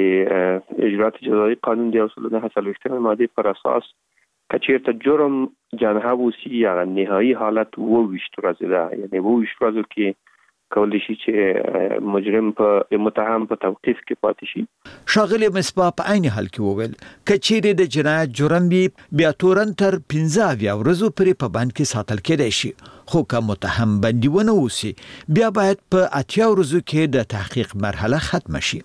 [SPEAKER 8] د اجرات جزایي قانون د 1940 ماده پر اساس کچیرته جرم جنحه وسی یا نهایی حالت 22 ورځې ده، یعنی 22 ورځې کې کولی شي چې مجرم په متهم په توقيف کې پاتې شي.
[SPEAKER 7] شاغلی مصباح په عین حال کې وویل کچېری د جنایت جرم بیا تورن تر 15 ورځې پورې په بند کې ساتل کېدای شي. خو که متهم بندیونه وسی بیا باید په 80 ورځې کې د تحقیق مرحله ختم شي.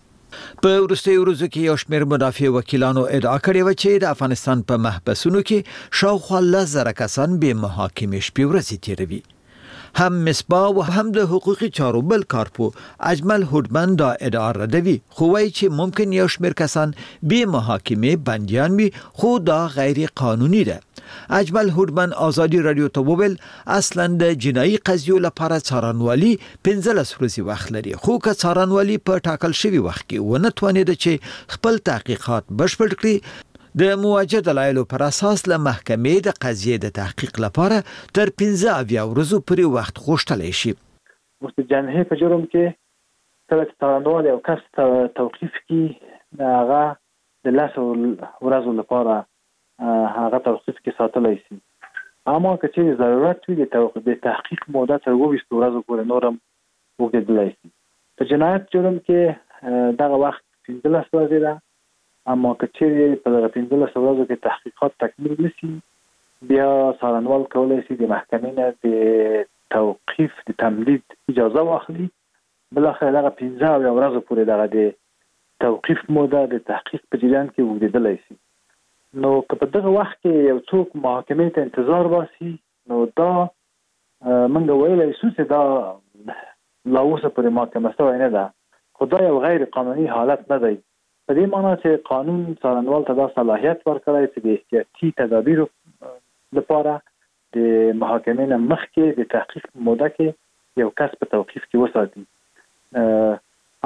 [SPEAKER 7] په وروستي ورځو کې یو شمېر مدافع وکیلانو ادعا کړې و چې د افغانستان په محبسونو کې شاوخوا 10,000 کسان به محاکمې شپې ورځې تیروي. هم مصباح و هم د حقوقي چارو بل کارپو اجمل هودمن دا ادعا ردوي، خو وايي چې ممکن یو شمېر کسان به محاکمې بندیان وي خو دا غیر قانوني ده. اجمل هودمن ازادي رادیو ته وویل اصلا د جنایي قضیو لپاره څارنوالي 15 ورځې وخت لري، خو که څارنوالي په ټاکل شوی وخت کې ونه توانید چې خپل تحقیقات بشپړ کړي د مواجه دلایلو پر اساس له محکمې د قضیې د تحقیق لپاره تر 15 ورځې پورې وخت غوښتلی شي.
[SPEAKER 4] مستجنه په جرم کې کله چې څارنوال یو کس توقیف کړي هغه د 10 ورځو لپاره هغه توقیف کې ساتلی شي. اما که چې ضرورت وي د تحقیق موده تر 20 ورځو پورې نورم وګڼل شي. په جنایت جرم کې دغه وخت 15 ورځې ده، اما که چې په دغه 15 ورځو کې تحقیقات تکمیل نشي بیا څارنوال کولی شي د محکمې نه د توقیف د تمدید اجازه واخلي. بالاخره دغه 15 ورځو پورې دغه د توقیف موده د تحقیق په جریان کې وګڼل شي. نو که په دغه وخت کې یو څوک محاکمې ته انتظار باسي نو دا موږ ویلی شو چې دا لا اوسه پورې محاکمه شوی نه ده، خو دا یو غیر قانوني حالت نه دی. په دې معنا چې قانون څارنوال ته دا صلاحیت ورکړی چې د احتیاطي تدابیرو لپاره د محاکمې نه مخکې د تحقیق موده کې یو کس په توقیف کې وساتي.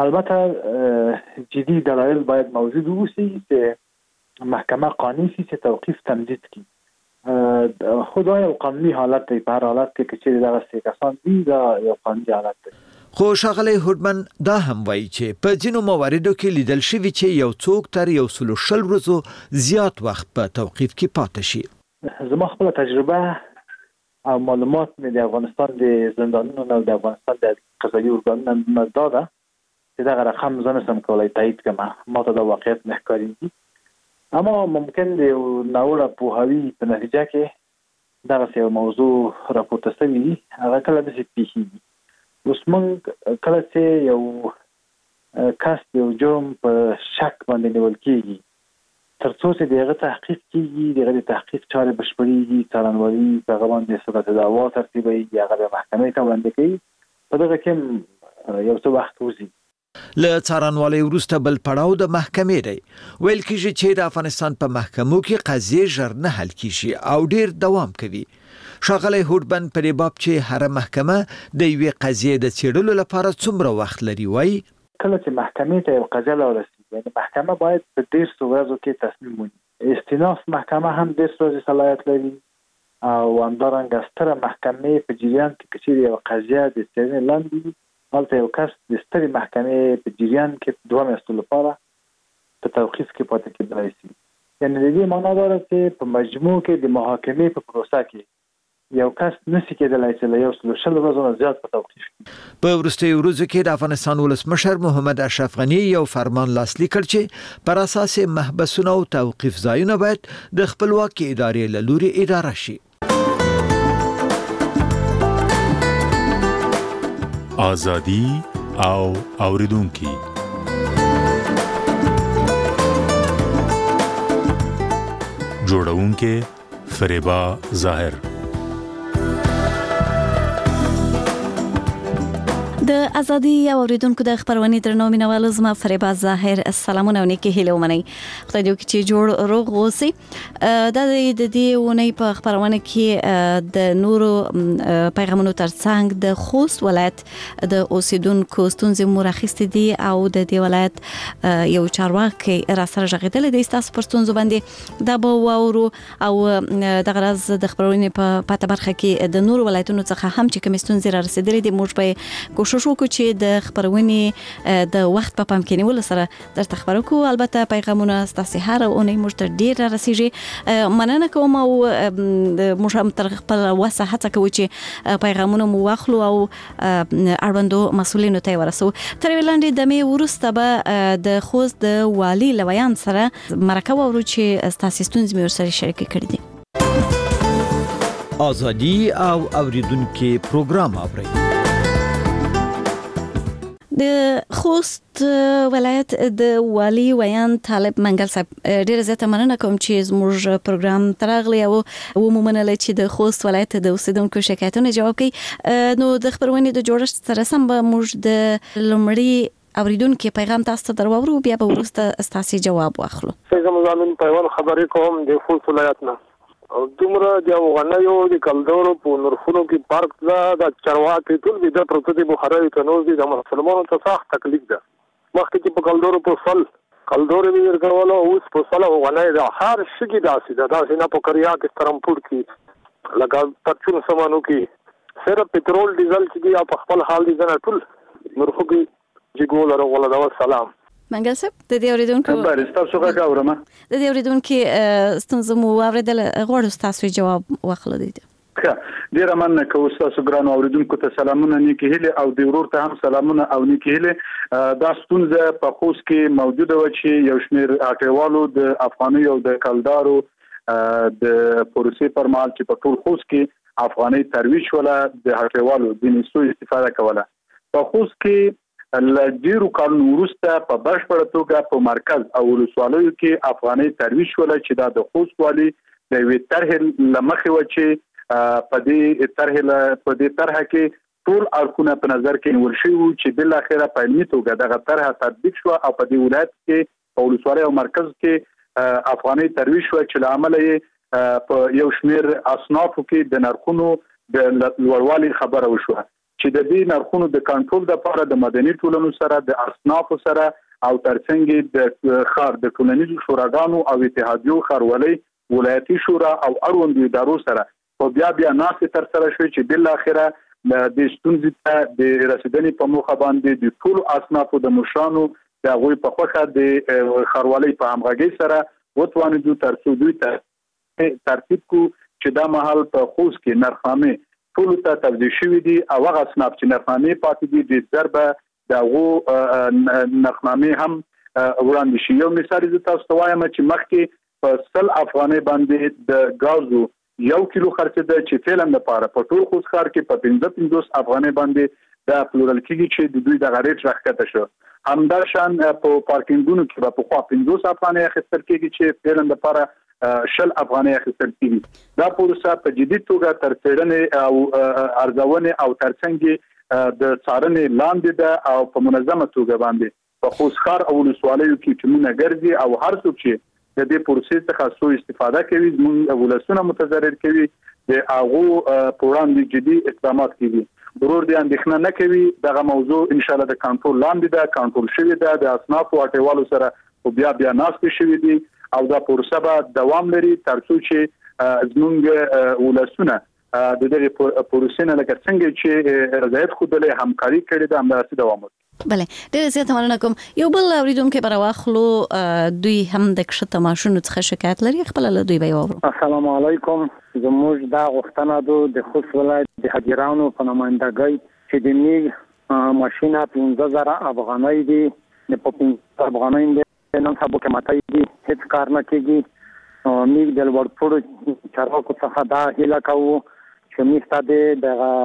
[SPEAKER 4] البته جدي دلایل باید موجود اوسي چې محکمه قانوني سي چې توقیف تمدید کړي. خو دا یو قانوني حالت دی، په هر حالت کې چې دغه څه کسان دي دا یو قانوني حالت دی.
[SPEAKER 7] خو ښاغلی هوډمن دا هم وایي چې په ځینو مواردو کې لیدل شوي چې یو څوک تر 140 ورځو زیات وخت په توقیف کې پاتې شي.
[SPEAKER 4] زما خپله تجربه او معلومات مې د افغانستان د زندانونو او د افغانستان د قضایي ارګانونو دا ده چې دغه رقم زه نشم کولی تایید کړم، ما ته دا واقعیت نه ښکارېږي. اما ممکن د یو ناوړه پوهاوي په نتیجه کې دغه یو موضوع راپورته شوي هغه کله داسې پیښیږي. اوس موږ کله چې یو کس یو جرم په شک باندې نیول کېږي تر څو چې د هغه تحقیق کېږي، د هغه د تحقیق چارې بشپړېږي، څارنوالي په هغه باندې صورت دعوا ترتیبوي، هغه د محکمې ته وړاندې کوي، په دغه کې یو څه وخت وځي.
[SPEAKER 7] له څارنوالۍ وروسته بل پړاو د محکمې دی. ویل کېږي چې د افغانستان په محکمو کې قضیې ژر نه حل کېږي او ډیر دوام کوي. ښاغلی هوډمن په دې باب چې هره محکمه د یوې قضیې د څېړلو لپاره څومره وخت لري وایي.
[SPEAKER 4] کله چې محکمې ته یو قضیه راورسېږي یعنې محکمه باید په 10 ورځو کې تصمیم ونیسي. استیناف محکمه هم 10 ورځې صلاحیت لري او همدارنګه ستره محکمې په جریان کې که چیرې یو قضیه د څېړنې لاندې هلته یو کس د سترې محکمې په جریان کې 2 میاشتو لپاره په توقیف کې پاتې کېدلی شي. یعنې د دې معنا دا ده چې په مجموع کې د محاکمې په پروسه کې یو کس نشي کېدلی چې له 140 ورځو نه زیات په توقیف کې.
[SPEAKER 7] په وروستیو ورځو کې د افغانستان ولسمشر محمد اشرف غني یو فرمان لاسلیک کړ چې پر اساس محبسونه او توقیف ځایونه باید د خپلواکي ادارې له لوري اداره شي.
[SPEAKER 21] آزادی او اوریدونکي جوړونکي فریبا ظاهر.
[SPEAKER 9] د ازادي او اوریدونکو د خبرونې درنو مینوالو زما فریبا ظاهر السلامونه نیکه هیله ومني. خدای دې چې جوړ روغ اوسئ. د دې ونې په خبرونه کې د نورو پیغامونو ترڅنګ د خوست ولایت د اوسیدونکو ستونزې مرخصت دي او د دې ولایت یو چارواکي را سره ژغېدل دي تاسو پر ستونزو باندې دا به واورو او د غرض د خبرونې په پاته برخه کې د نورو ولایتونو څخه هم چې کوم ستونزې را رسیدلې دي موږ په کوشش وکړو چې د خبرونې د وخت په پام کې نیول سره درته خبرو کوو. البته پیغامونه ستاسو هر اونۍ موږ ته ډیر را رسیږي. مننه کوم او موږ هم تر خپل وسه هڅه کوو چې پیغامونه مو واخلو او اړوندو مسؤلینو ته ورسو. تر ولاندې د می ورسته به د خوست د والي لویان سره مرکه وورو چې ستاسو ستونزې مې ورسره شریک کړي دي.
[SPEAKER 7] آزادی او اوریدونکو پروګرام اوري.
[SPEAKER 9] د خوست ولایت د والی ویان طالب منګل صاحب ډیره زیاته مننه کوم چې زموږ پروګرام ترغلی او ومنل چې د خوست ولایت د اوسیدونکو شکایتونو جواب کوي. نو د خبرونې د جوړښت سره سم به موږ د لومړي اوریدونکو پیغام تاسو ته درواورو بیا به وروسته ستاسو جواب واخلو.
[SPEAKER 26] زموږ زمين پیوان خبرې کوم د خوست ولایت نه او دومره د غنیو د کلدورو په نورفونو کې پارک د چرواکي ټول د پروتې بخاري تنوز دي د مسلمانانو ته سخت تکلیف ده. مخکې چې په کلدورو په فل کلدوري ورګولو اوس په فل او غنی د هر شګي داسې نه په کریا کې ترمپور کې لکه پرچون سمانو کې صرف پټرول ډیزل چې دی او په خپل حال دي نه ټول مرخوږي جګول او ولدا والسلام.
[SPEAKER 9] منګل صاحب د دې اوریدونکو
[SPEAKER 26] خبر تاسو څنګه اورم؟
[SPEAKER 9] د دې اوریدونکو ستونزه مو اوریدل غواړم تاسو جواب واخلئ.
[SPEAKER 10] ډیر مننه کوم تاسو ګران اوریدونکو ته سلامونه نیکی هله او د ورور ته هم سلامونه او نیکی هله. دا ستونزه په خوست کې موجوده و چې یو شمېر اټیوالو د افغاني او د کلدارو د پروسې پر مهال چې په ټول خوست کې افغاني ترویج ولا د اټیوالو د نسو استفاده کوله. په خوست کې لږیرو کارونو وروسته په بشپړه توګه په مرکز او ولسوالیو کې افغاني ترویج ولا چې دا د خوست والی د وی طرح لمخې و چې په دې طرح کې ټول اړخونه په نظر کې نیول شوي چې بل اخره په علمي توګه دغه طرح تطبیق شو او په دې ولایت کې په ولسوالۍ او مرکز کې افغاني ترویج شو چې لامل یې په یو شمېر اصنافو کې د نرخونو د لوړوالي خبره وشوه چې د دې نرخونو د کنټرول لپاره د مدني ټولنو سره د اصنافو سره او ترڅنګ د خار د ټولنیزو شوراګانو او اتحادیو خارولۍ ولایتي شورا او اړوند ادارو سره په بیا ناست تر سره شوی چې بل اخره د ستونزې ته د رسیدنې په موخه باندې د ټول اصنافو د مشرانو د غوي په خوخه د خارولۍ په همغږي سره وتوانیدو تر څو دوی ته ترتیب کو چې دا محل په خوست کې نرخامه ټول ته توضیح شوی دي او هغه اصناف چې نرخامه پاتې دي د ضربه دغه نرخامه هم وړاندې شي. یو مثال د تاسو وایم چې مخکې په 100 افغانۍ باندې د غازو 1 کیلو خرڅ ده چې فعلا لپاره په ټول خوست ښار کې په 55 افغانۍ باندې د پلورل کېږي چې د دوی د غریټ راکته شو. همدا شان په پارکینګونو کې په خوا 50 افغانۍ اخیستل کېږي چې فعلا لپاره 100 افغانۍ اخیستل کېږي. دا پروسه په جدي توګه تر څېړنې او ارزونې او ترڅنګ د څارنې لاندې ده او په منظمه توګه باندې په خوست ښار او ولسوالیو کې ټیمونه ګرځي او هر څوک چې د دې پروسې څخه سو استفاده کوي زموږ ولسونه متضرر کوي د هغه په وړاندې جدي اقدامات کوي. ضرور دي اندېښنه نه کوي دغه موضوع ان شاء الله د کنټرول لاندې ده کنټرول شوی ده د اصناف او اټیوالو سره او بیا ناست شوی دي او دا پروسه به دوام لري تر څو چې زموږ ولسونه د دې پروسې نه لکه څنګه چې رضایت خوده همکاري کړي ده همداسې دوام وکړي.
[SPEAKER 9] بله ډېر زیات مننه کوم. یو بل اوریدونکو پر واخلو دوی هم د کښته ماشونو څخه شکایت لري خپل له دوی به واورو.
[SPEAKER 25] السلام علیکم. زموږ دا غوښتنه د خوست ولایت د حجرانو په نمائندګۍ چې د میګ ماشینه 15000 افغانۍ دي د 15 افغانۍ نن سبا کې ماته دي هیڅ کار نه کیږي. میګ د ورپړو چارواکو څخه دا هیله کوو چې میسته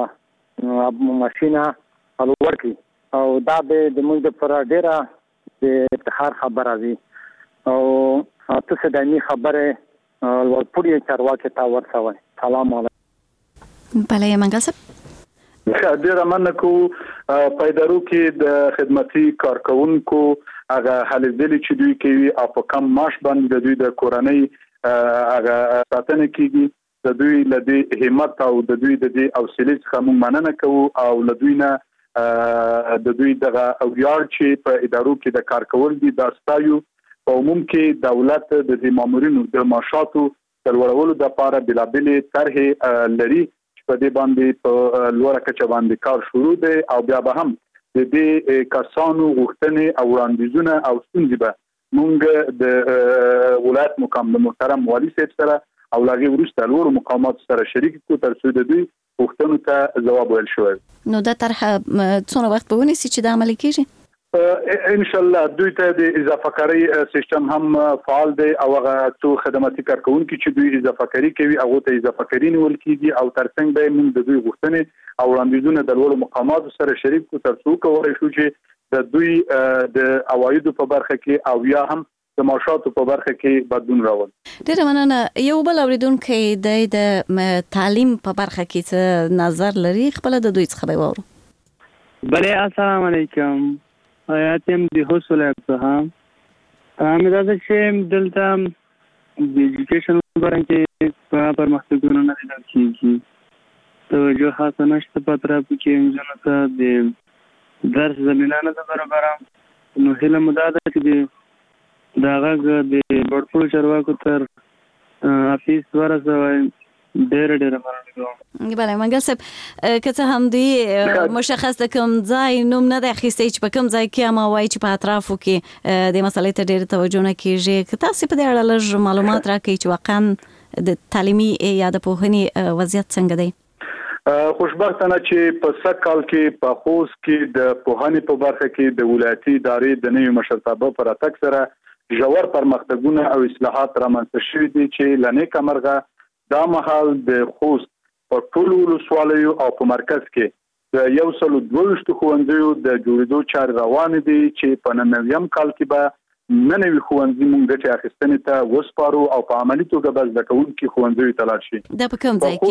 [SPEAKER 25] د ماشینه الور کی او دا به د موږ د پر ډیره د افتخار خبره وي او تاسو د می خبره ورپړی چارواکي تا ورسوي. سلام علیکم.
[SPEAKER 9] بله منګل صاحب
[SPEAKER 10] ډیره مننه کو په ادارو کې د خدماتي کارکونکو هغه حلزلي چې دوی کوي او په کم معاش باندې د دوی د کورنۍ هغه ساتنه کوي د دوی لدی همت او د دوی د حوصله څخه موږ مننه کوو او لدوی نه د دوی دغه اویار چې په ادارو کې د کار کول دي د استایو په عموم کې دولت د دې مامورینو د معاشاتو د لوړولو لپاره بلابلې طرحې لري چې په دې باندې په لوړه کچه باندې کار شروع دی او بیا به هم د دې کسانو غوښتنې او وړاندیزونه او ستونزې به موږ د ولایت مقام محترم والي صاحب سره او لاغي ورسته لوړ مقامات سره شریک کو تر څو د دوی غوښتنو ته ځواب ورکړل شي.
[SPEAKER 9] نو دا طرح څونه وخت به ونیسي چې دا عملي کیږي؟
[SPEAKER 10] ان شاء الله دوی ته د اضافه کاری سیستم هم فعال دی او هغه څو خدماتي کارکونکو چې دوی اضافه کاری کوي هغه ته اضافه کاری نیول کیږي او ترڅنګ به موږ د دوی غوښتنې او وړاندیزونه د لوړ مقامات سره شریک کو تر څو کولی شو چې د دوی د عوایدو په برخه کې او یا هم د معاشاتو په برخه کې بدلون راوړي.
[SPEAKER 9] ډیره مننه. یو بل اوریدونکو د تعلیم په برخه کې څه نظر لري خپل د دوی څخه به وورو.
[SPEAKER 12] بله السلام علیکم. آیاتم د حوصله څخه امید ده چې دلته د ایجوکیشن باندې په پرمختګونو نه لیدل کیږي توجه خاصه نشته په طرف کې انجنونو ته د درس زمینه نه ده برابره. نو هله مداده چې دا غږ د بړپړو چارواکو تر افیس ورسوي
[SPEAKER 25] ډېر مننه کوم.
[SPEAKER 9] بله منګل صاحب که څه هم دی مشخص د کوم ځای نوم نه دی اخیستی چې په کوم ځای کې اما وایي چې په اطرافو کې د مسلې ته ډېر توجه نه کیږي، که تاسو په دې اړه لږ معلومات راکړئ چې واقعا د تعلیمي یا د پوهنې وضعیت څنګه دی؟
[SPEAKER 10] خوشبختانه چې په سږ کال کې په خوست کې د پوهنې په برخه کې د ولایتي ادارې د نوي مشرتابه پر اتک سره ژور پرمختګونه او اصلاحات رامنځته شوي دي چې لنیکه مرغه دا مهال د خوست په ټولو ولسوالیو او په مرکز کې د 122 ښوونځیو د جوړېدو چارې روانې دي چې په نویم کال کې به نوي ښوونځي موږ ګټې اخیستنې ته وسپارو او په عملي توګه به زده کوونکي ښوونځیو ته لاړ شي.
[SPEAKER 9] دا په کوم ځای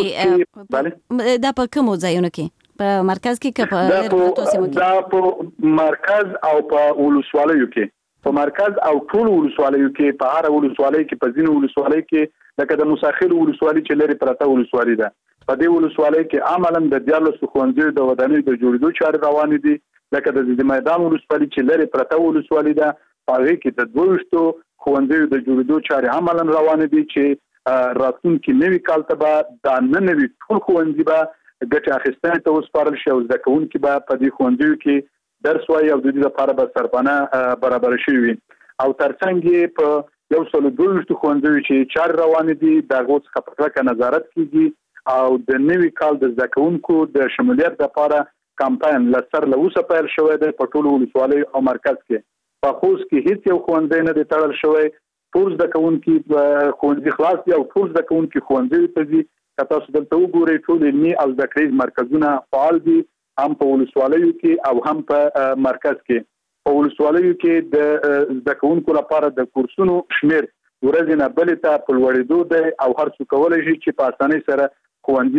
[SPEAKER 9] کې؟ دا په کومو ځایونو کې؟ په مرکز کې که په لرغونو سیمو کې؟ دا په مرکز او په ولسوالیو کې. په مرکز او ټول ولسوالیو کې، په هر ولسوالۍ کې، په ځینو ولسوالۍ کې لکه د موساخیل ولسوالۍ چې لري پرته ولسوالۍ ده، په دې ولسوالۍ کې عملاً د 14 ښوونځیو د ودانیو د جوړېدو چارې روانې دي. لکه د ځاځي میدان ولسوالۍ چې لري پرته ولسوالۍ ده، په هغې کې د 22 ښوونځیو د جوړېدو چارې عملاً روانې دي چې راتلونکي نوي کال ته به دا نوي ټول ښوونځي به ګټې اخیستنې ته وسپارل شي او زده کوونکي به په دې ښوونځیو کې درس وایي او د دې لپاره به سرپناه برابر شوي وي. او ترڅنګ یې په 122 ښوونځیو چې چارې روانې دي د هغو څخه په کلکه نظارت کیږي او د نوي کال د زده کوونکو د شمولیت لپاره کمپاین له سر له اوسه پیل شوی دی په ټولو ولسوالیو او مرکز کې. په خوست کې هیڅ یو ښوونځی نه دی تړل شوی، ټول زده کوونکي ښوونځي خلاص دي او ټول زده کوونکي ښوونځیو ته ځي. که تاسو دلته وګورئ ټول علمي او زده کړیز مرکزونه فعال دي، هم په ولسوالیو کې او هم په مرکز کې. په ولسوالیو کې د زده کوونکو لپاره د کورسونو شمیر ورځې نه بلې ته په لوړېدو دی او هر څوک کولی شي چې په اسانۍ سره ښوونځي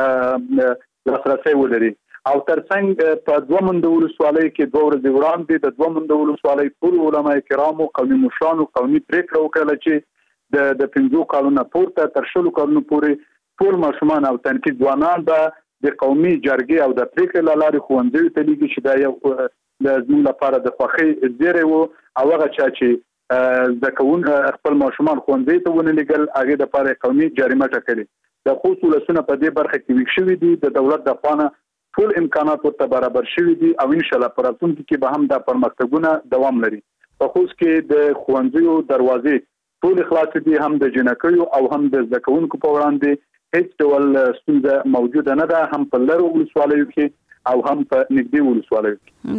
[SPEAKER 9] ته لاسرسی ولري. او ترڅنګ په دوه منده ولسوالۍ کې 2 ورځې وړاندې د دوه منده ولسوالۍ ټول علما کرامو، قومي مشرانو قومي پریکړه وکړه چې د 5 کالونو پورته تر 20 کالونو پورې ټول ماشومان او تنکي ځوانان به د قومي جرګې او د پریکړې له لارې ښوونځیو ته لیږي چې دا یو د زموږ لپاره د خوښۍ زیری و. او هغه چا چې زده کوونکي خپل ماشومان ښوونځي ته ونه لیږل هغې دپاره قومي جریمه ټاکلې. د خوست ولسونه په دې برخه کې ویښ شوي دي، د دولت د خوا نه ټول امکانات ورته برابر شوي دي او انشاءالله په راتلونکي کې به هم دا پرمختګونه دوام لري. په خوست کې د ښوونځیو دروازې ټولې خلاصې دي، هم د جنکیو او هم د زده کوونکو په وړاندې هیڅ ډول ستونزه موجوده نه ده، هم په لرو ولسوالیو کې او هم په نږدې ولسوالیو کې.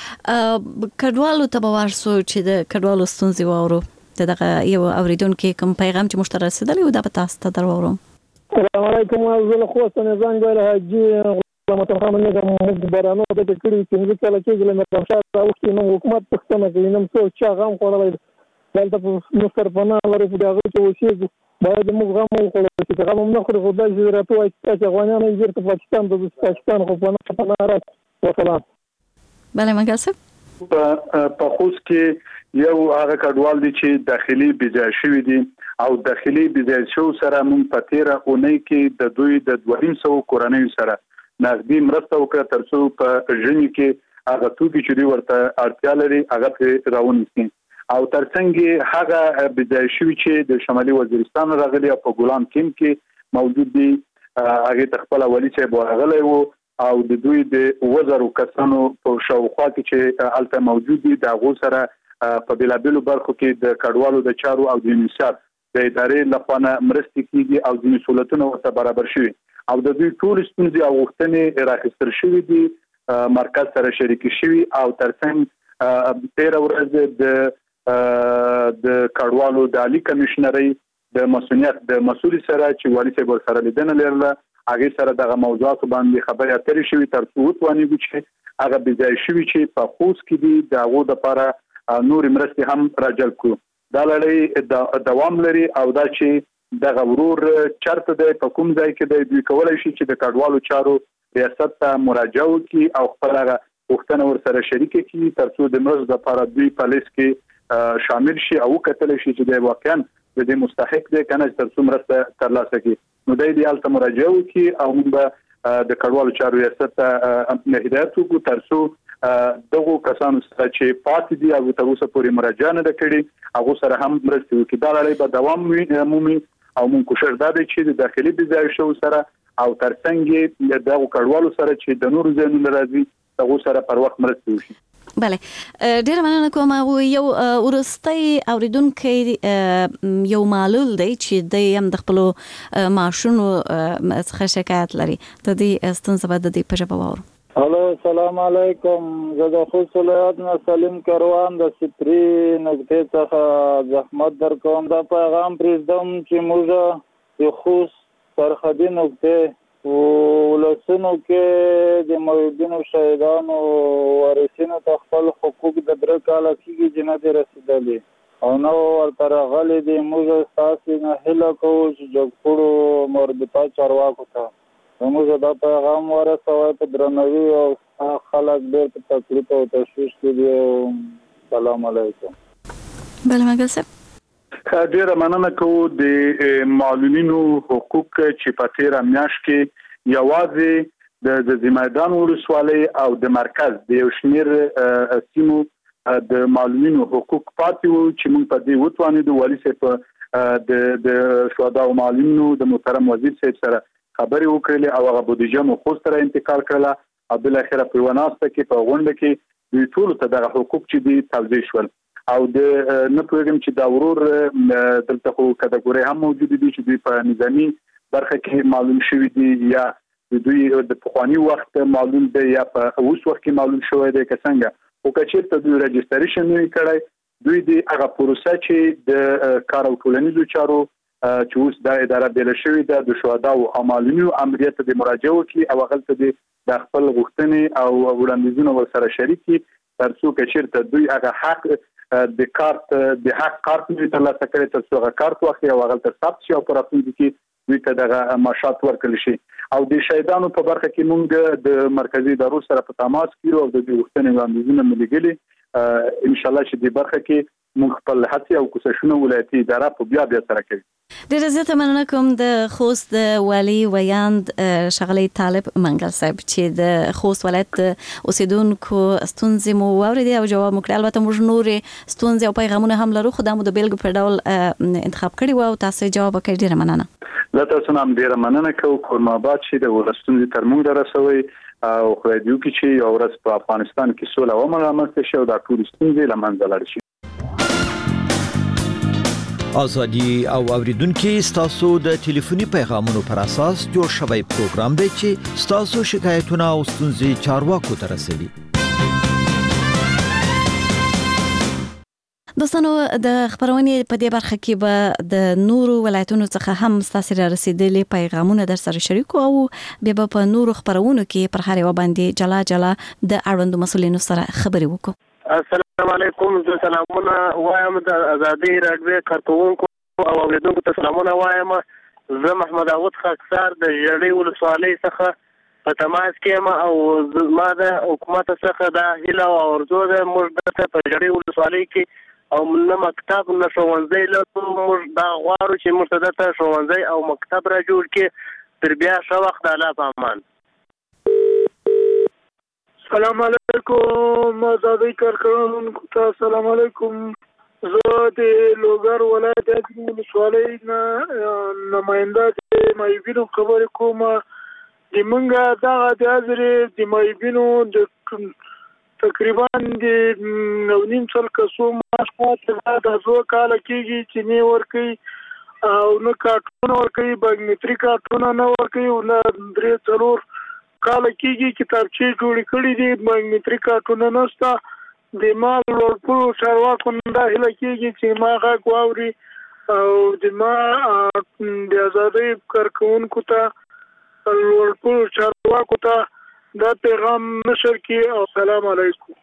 [SPEAKER 9] بله کډوالو ته به ورسو چې د کډوالو ستونزې واورو. دغه یو اوریدونکو کوم پیغام چې موږ ته رسېدلی و دا به تاسو ته در واورم.
[SPEAKER 5] السلام علیکم. زه له خوست نه ځان ګویل حاجي مترحم نه بارانو د کړي چې کله کې له مرشد راوښتي نو حکومت پښتنه کوي نو څو چا غم خوړلای دلته په سرپنا لري په دغه کې وشي باید موږ غم وکړو چې غم نه خوري خدای دې راته وایي چې افغانان یې ورته پاکستان د پاکستان خو په نارات وسلام.
[SPEAKER 9] بله منګل
[SPEAKER 10] په خوست کې یو هغه کډوال دي چې داخلي بيځای شوی دي او داخلي بيځای شو سره مونږ په 13 اونۍ کې د دوی د 200 کورنۍ سره نغدي مرسته وکړه ترڅو په ژوند کې هغه توکي چې ورته اړتیا لري هغه راونیسي. او ترڅنګ هغه بيځای شوی چې د شمالي وزیرستان راغلي او په ګولان کیم کې موجود دي هغه خپل ولي چې راغلی وو او د دوی د وزرو کسانو په شاوخوا کې چې الته موجود دي د غو سره په بلابلو برخو کې د کډوالو د چارو او د انشاء د ادارې لخوا مرستې کیږي او د مسولیتونو ورته برابر شوي او د دوی ټول ستونزې او غوښتنې راخستل شوي دي مرکز سره شریک شوي او ترڅنګ 13 ورځې د کډوالو د عالی کمشنري د مسؤلیت د مسؤل سره چې والی صاحب سره لیدنه لرله هغه سره دغه موضوعات باندې خبرې اترې شوي ترڅو وتوانیږي چې هغه بيځای شوي چې په خوست کې دي دغه د لپاره نور مرستې هم راجل کو دا لړۍ دوام لري او دا چې دغه ورور چرته د کوم ځای کې د دوی کولای شي چې د کډوالو چارو ریاست ته مراجعه وکړي او خپل غوښتنه ورسره شریک کړي ترڅو د مرستې لپاره دوی په لیست کې شامل شي او کتل شي چې د واقعا د دې مستحق دي کنه ترڅو مرسته ترلاسه کړي. نو د دې الته مراجعه وکړي او موږ د کډوالو چارو ریاست ته هدایت وکړو ترڅو دغه کسانو سره چې پاتې دي او تر اوسه پورې مراجعه نه کړي هغه سره هم مرسته وکړي. دا لړۍ به دوام مومي او مونږ کوشش دا دی چې د داخلي بيځای شو سره او ترڅنګ د کډوالو سره چې د نورو ځایونو راځي هغه سره پر وخت مرسته وشي.
[SPEAKER 9] بله ډیر مننه کوم. او یو ورستي اوریدونکو یو معلول دی چې د یم د خپل ماشونو څخه شکایت لري. د دې ستونزه به د دې په جواب ورو.
[SPEAKER 25] الو السلام علیکم. زه د خوست ولایت نه سلیم کروان د سپری نقطې څخه زحمت درکوم. دا پیغام پرېږدم چې موږ د خوست سرحدي نقطې ولسونو کې د موجودینو شهیدانو وارثینو ته خپل حقوق د 3 کاله کېږي چې نه دي رسېدلي او نو ورته راغلي دي. موږ ستاسې نه هیله کوو چې جګپوړو مربوطه چارواکو ته موږ دا پیغام ورسوئ په درناوي او خلک ډېر په تکلیف او تشویش کې دي. سلام علیکم.
[SPEAKER 9] بله مګل صاحب
[SPEAKER 10] ډیره مننه کوو د معلولینو حقوق چې په تیر میاشت کې یوازې د زمیدان ولسوالۍ او د مرکز د یو شمیر سیمو د معلولینو حقوق پاتې وو چې موږ په دې وتوانیدو والي صاحب د شهدا او معلولینو د محترم وزیر صاحب سره خبرې وکړلې او هغه بودیجه مو خو سره انتقال کړله او بل اخره په وناسته کې په غونډه کې دوی ټول ته د حقوق چې دي توضیح شول او د نه پوهیږم چې دا ورور دلته خو کټګوري هم موجود دي چې دوی په نظامی برخه کې معلوم شوی دي یا دوی د پخوانی وخت معلوم دي یا په اوس وخت کې معلوم شوی دي څنګه او کچې ته دوی رجستریشن نه کړای دوی د هغه پروسه چې د کار او ټولنیزو چارو چې اوس د اداره بل شوی د شهدا او معلومینو امریت د مراجعه وکړي او غلطه د خپل غوښتنې او وړاندیزونه ورسره شریکي ترڅو کچې ته دوی هغه حق د کارت د حق کارت ترلاسه کړي تر څو هغه کارت واخلي او هغه تر ثبت شي او پر راتلونکي کې دوی ته دغه معاشات ورکړل شي او د شهیدانو په برخه کې موږ د مرکزی ادارو سره په تماس کې او د غوښتنې وړاندیزونه ملګري ان شاء الله چې د برخه کې موږ خپل هڅې او کوششونه ولایتي اداره په بیا سره کوي.
[SPEAKER 9] ډیره زیاته مننه کوم د خوست والی ویاند شغلی طالب منګل صاحب چې د خوست ولایت اوسیدونکو ستونزې مو واوریدي او جواب مو کړی. البته موږ نورې ستونزې او پیغامونه هم لرو خو دا مو د بیلګې په ډول انتخاب کړي وو او تاسو جواب وکړئ. ډیره مننه.
[SPEAKER 10] زه تاسو هم ډیره مننه کوم کورماباد چې د ولستونې تر موږ درسوي او خو دې وکړي چې یو ورځ په افغانستان کې سوله او امن رامنځته شي او د ټول ستونزې له منځه لاړ شي.
[SPEAKER 7] ازادي او اوریدونکو ستاسو د ټلیفوني پیغامونو پر اساس جوړ شوی پروګرام دی چې ستاسو شکایتونه او ستونزې چارواکو ته رسوي.
[SPEAKER 9] دوستانو د خبرونې په دې برخه کې به د نورو ولایتونو څخه هم ستاسو را رسیدلي پیغامونه در سره شریکو او بیا په نورو خبرونو کې پر هر یو باندې جلا جلا د اړوندو مسولینو سره خبرې وکړو.
[SPEAKER 26] السلام علیکم. زه سلامونه وایم د ازادي راډیو کارکونکو او اوریدونکو ته سلامونه وایم. زه محمد عوض خاکسار د جړې ولسوالۍ څخه په تماس کې یم او ما د حکومت څخه د هیله او ارزو ده موږ د په جړې ولسوالۍ کې او نه مکتب نه ښوونځی لرو. موږ دا غواړو چې موږ ته ښوونځی او مکتب را جوړ کړي تر بیا ښه وخت د الله په امان.
[SPEAKER 5] السلام علیکم آزادی کارکونکو ته السلام علیکم. زه د لوګر ولایت ولسوالۍ نه نماینده د مایبینو خبرې کوم. د منګه دغه د حاضرې د مایبینو د تقریبا د 9.5 سال کسو معاش پاتې د 2 کال کېږي چې نه ورکوي او نه کارتونه ورکوي بایومټریک کارتونه نه ورکوي او نه 3-4 کال کېږي کتابچې جوړې کړې دي بایومټریک کارتونه نشته. د ما ورپورو چارواکو دا هیله کېږي چې ما غږ واوري او د ما د ازادۍ کارکونکو ته ورپورو چارواکو ته دا پیغام نشر کی. السلام علیکم.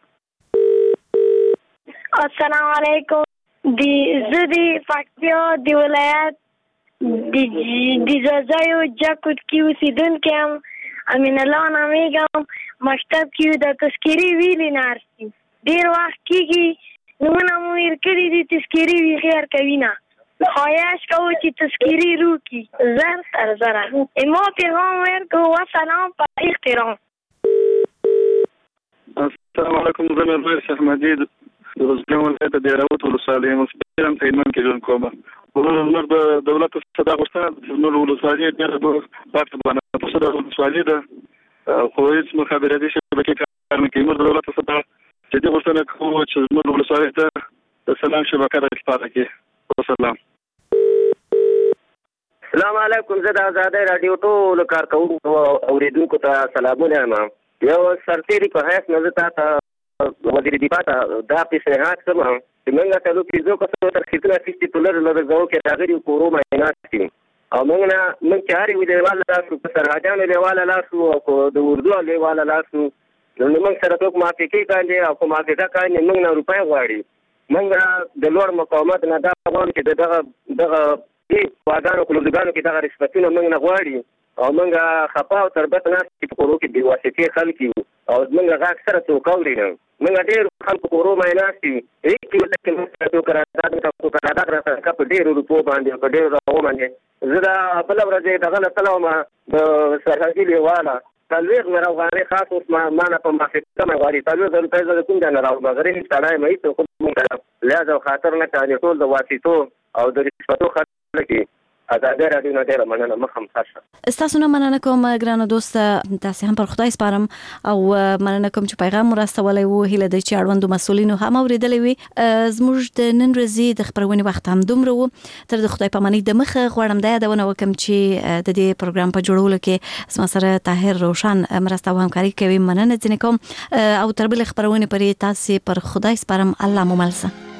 [SPEAKER 13] السلام علیکم. زه د پکتیا د ولایت د زازایو جاکوت کې اوسیدونکی یم. امین الله نامیږم. مکتب کې د تذکیري ویلې نارسي ډېر وخت کېږي نومونه مو هېر کړي دي. تذکیري وي خیر کوي نه خواهش کوو چې تذکیري روکي زر تر زره. ما پیغام ورکړو وسلام په احترام.
[SPEAKER 26] السلام علیکم. زه میرویس احمدي د روزګان ولایت د دیراوت ولسوالۍ مسجد په هلمند کې ژوند کوم.
[SPEAKER 22] نور د دولت صدا غوښتنه نور ولسوالۍ ډېر به وخت باندې په صدا ولسوالۍ ده خو هیڅ مخابراتي شبکې کار نه کوي. نور د دولت صدا چې د غوښتنه کوو چې نور ولسوالۍ ته د سلام شبکه راځي کې. والسلام.
[SPEAKER 14] السلام علیکم. زه د آزادۍ رادیو ټول کارکونکو اوریدونکو ته سلامونه یم. یو سرتیری په حیث نه زه تاسو وزیر دفاع ته دا پیشنهاد کوم چې موږ ته لکه زه کوم ترخیصونه اخیستي په لرو لږ کې راغلي کورو معاینات دي او موږ چې هر یو لیواله لاسو په سرحدانو لیواله لاسو او د اردو لیواله لاسو نو موږ سره څوک موافقې کاندي او کوم موافقه کاندي موږ نه روپۍ غواړي. موږ د لوړ مقاومت نه دا غواړو چې دغه واګانو کلوګانو کې دغه رشوتونه موږ نه غواړي او موږ خپا او تربت نه په کورو کې د واسطې خلک یو او موږ غاښ سره څوک اوري نه موږ ډېر خلکو کورو معاینات دي هیڅ ولکه موږ څوک راځي راځي په ډېرو روپو باندې په ډېرو راو باندې زه دا بل ورځ دغه نسلوم د سرحدي لیواله تلویغ مې راوغانې خاص اوس ما نه په موافقه مې غواړي تلویغ روپۍ زه د کوم ځای نه راوغانې سړی مې هېڅ کوم لحاظ او خاطر نه کوي ټول د واسطو او د رشوتو خلک دي. آزادۍ رادیو نه ډېره مننه. مخم ښه
[SPEAKER 9] ستاسو نه مننه کوم ګرانو دوست تاسې هم پر خدای سپارم او مننه کوم چې پیغام مرستولی وو. هیله ده چې اړوندو مسؤلینو هم اورېدلی وي. زموږ د نن ورځې د خپرونې وخت هم دومره وو. تر د خدای پامانۍ د مخه غواړم دا یادونه وکړم چې د دې پروګرام په جوړولو کې زما سره طاهر روشن مرسته او همکاري کوي. مننه ځینې کوم او تر بلې خپرونې پورې تاسې پر خدای سپارم. الله مو مل شه.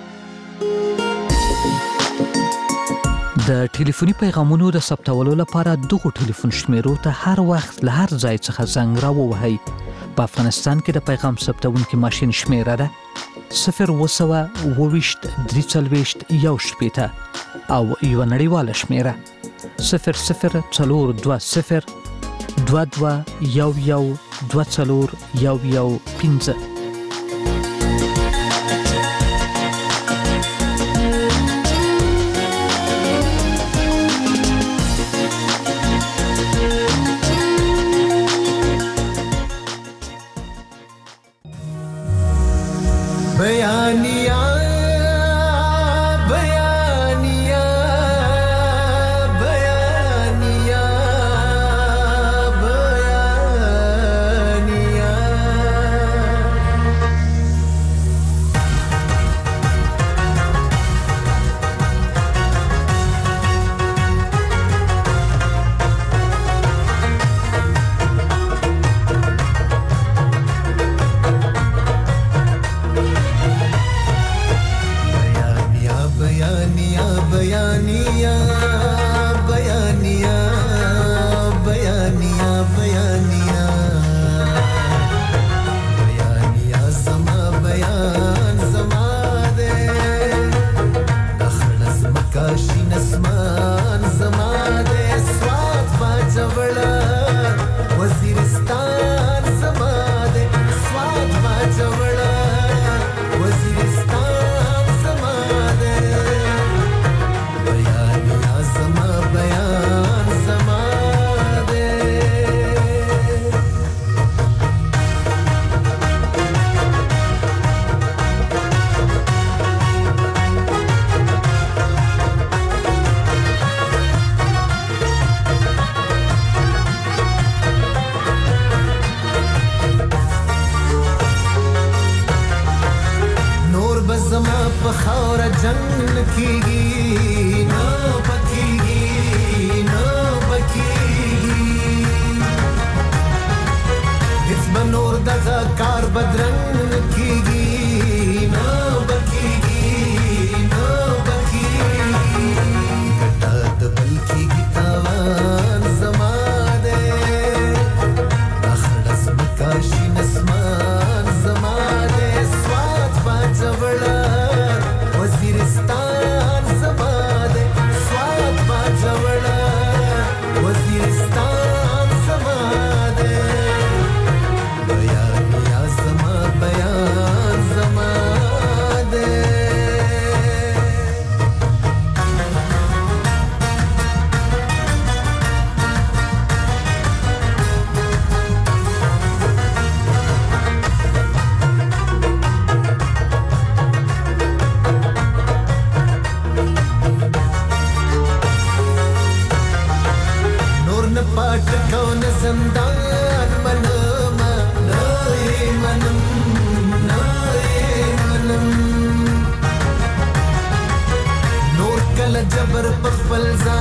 [SPEAKER 1] د ټلیفوني پیغامونو د ثبتولو لپاره دغه ټلیفون شمیرو ته هر وخت له هر ځای څخه زنګ راووهئ. په افغانستان کې د پیغام ثبتونکي ماشین شمیره ده 020 23 1 او یو نړیواله شمیره 0040 22 11 24
[SPEAKER 15] बयानिया बयानिया बयानिया बयानिया बयानिया बयानिया बयानिया बयानिया बयानिया समा बयान समा दे दखलस मकाशी नस्मान समा दे स्वाद बाजवड़ा वजीरिस्तान समा दे स्वाद बाजवड़ा वजीरिस्तान समा दे बयान समा दे नूर बज़मा पखार जंग कीगी ना बकीगी ना बकीगी हिस्ब नूर दगा कार बदरंग कीगी ना बकीगी ना बकीगी कटा दबल की गितावान समा दे अखड़स मकाशी नस्मान समा दे स्वाद बाजवड़ा वजीरिस्तान समा दे स्वाद बाजवड़ा वजीरिस्तान समा दे बयानिया समा خبر په خپل ځان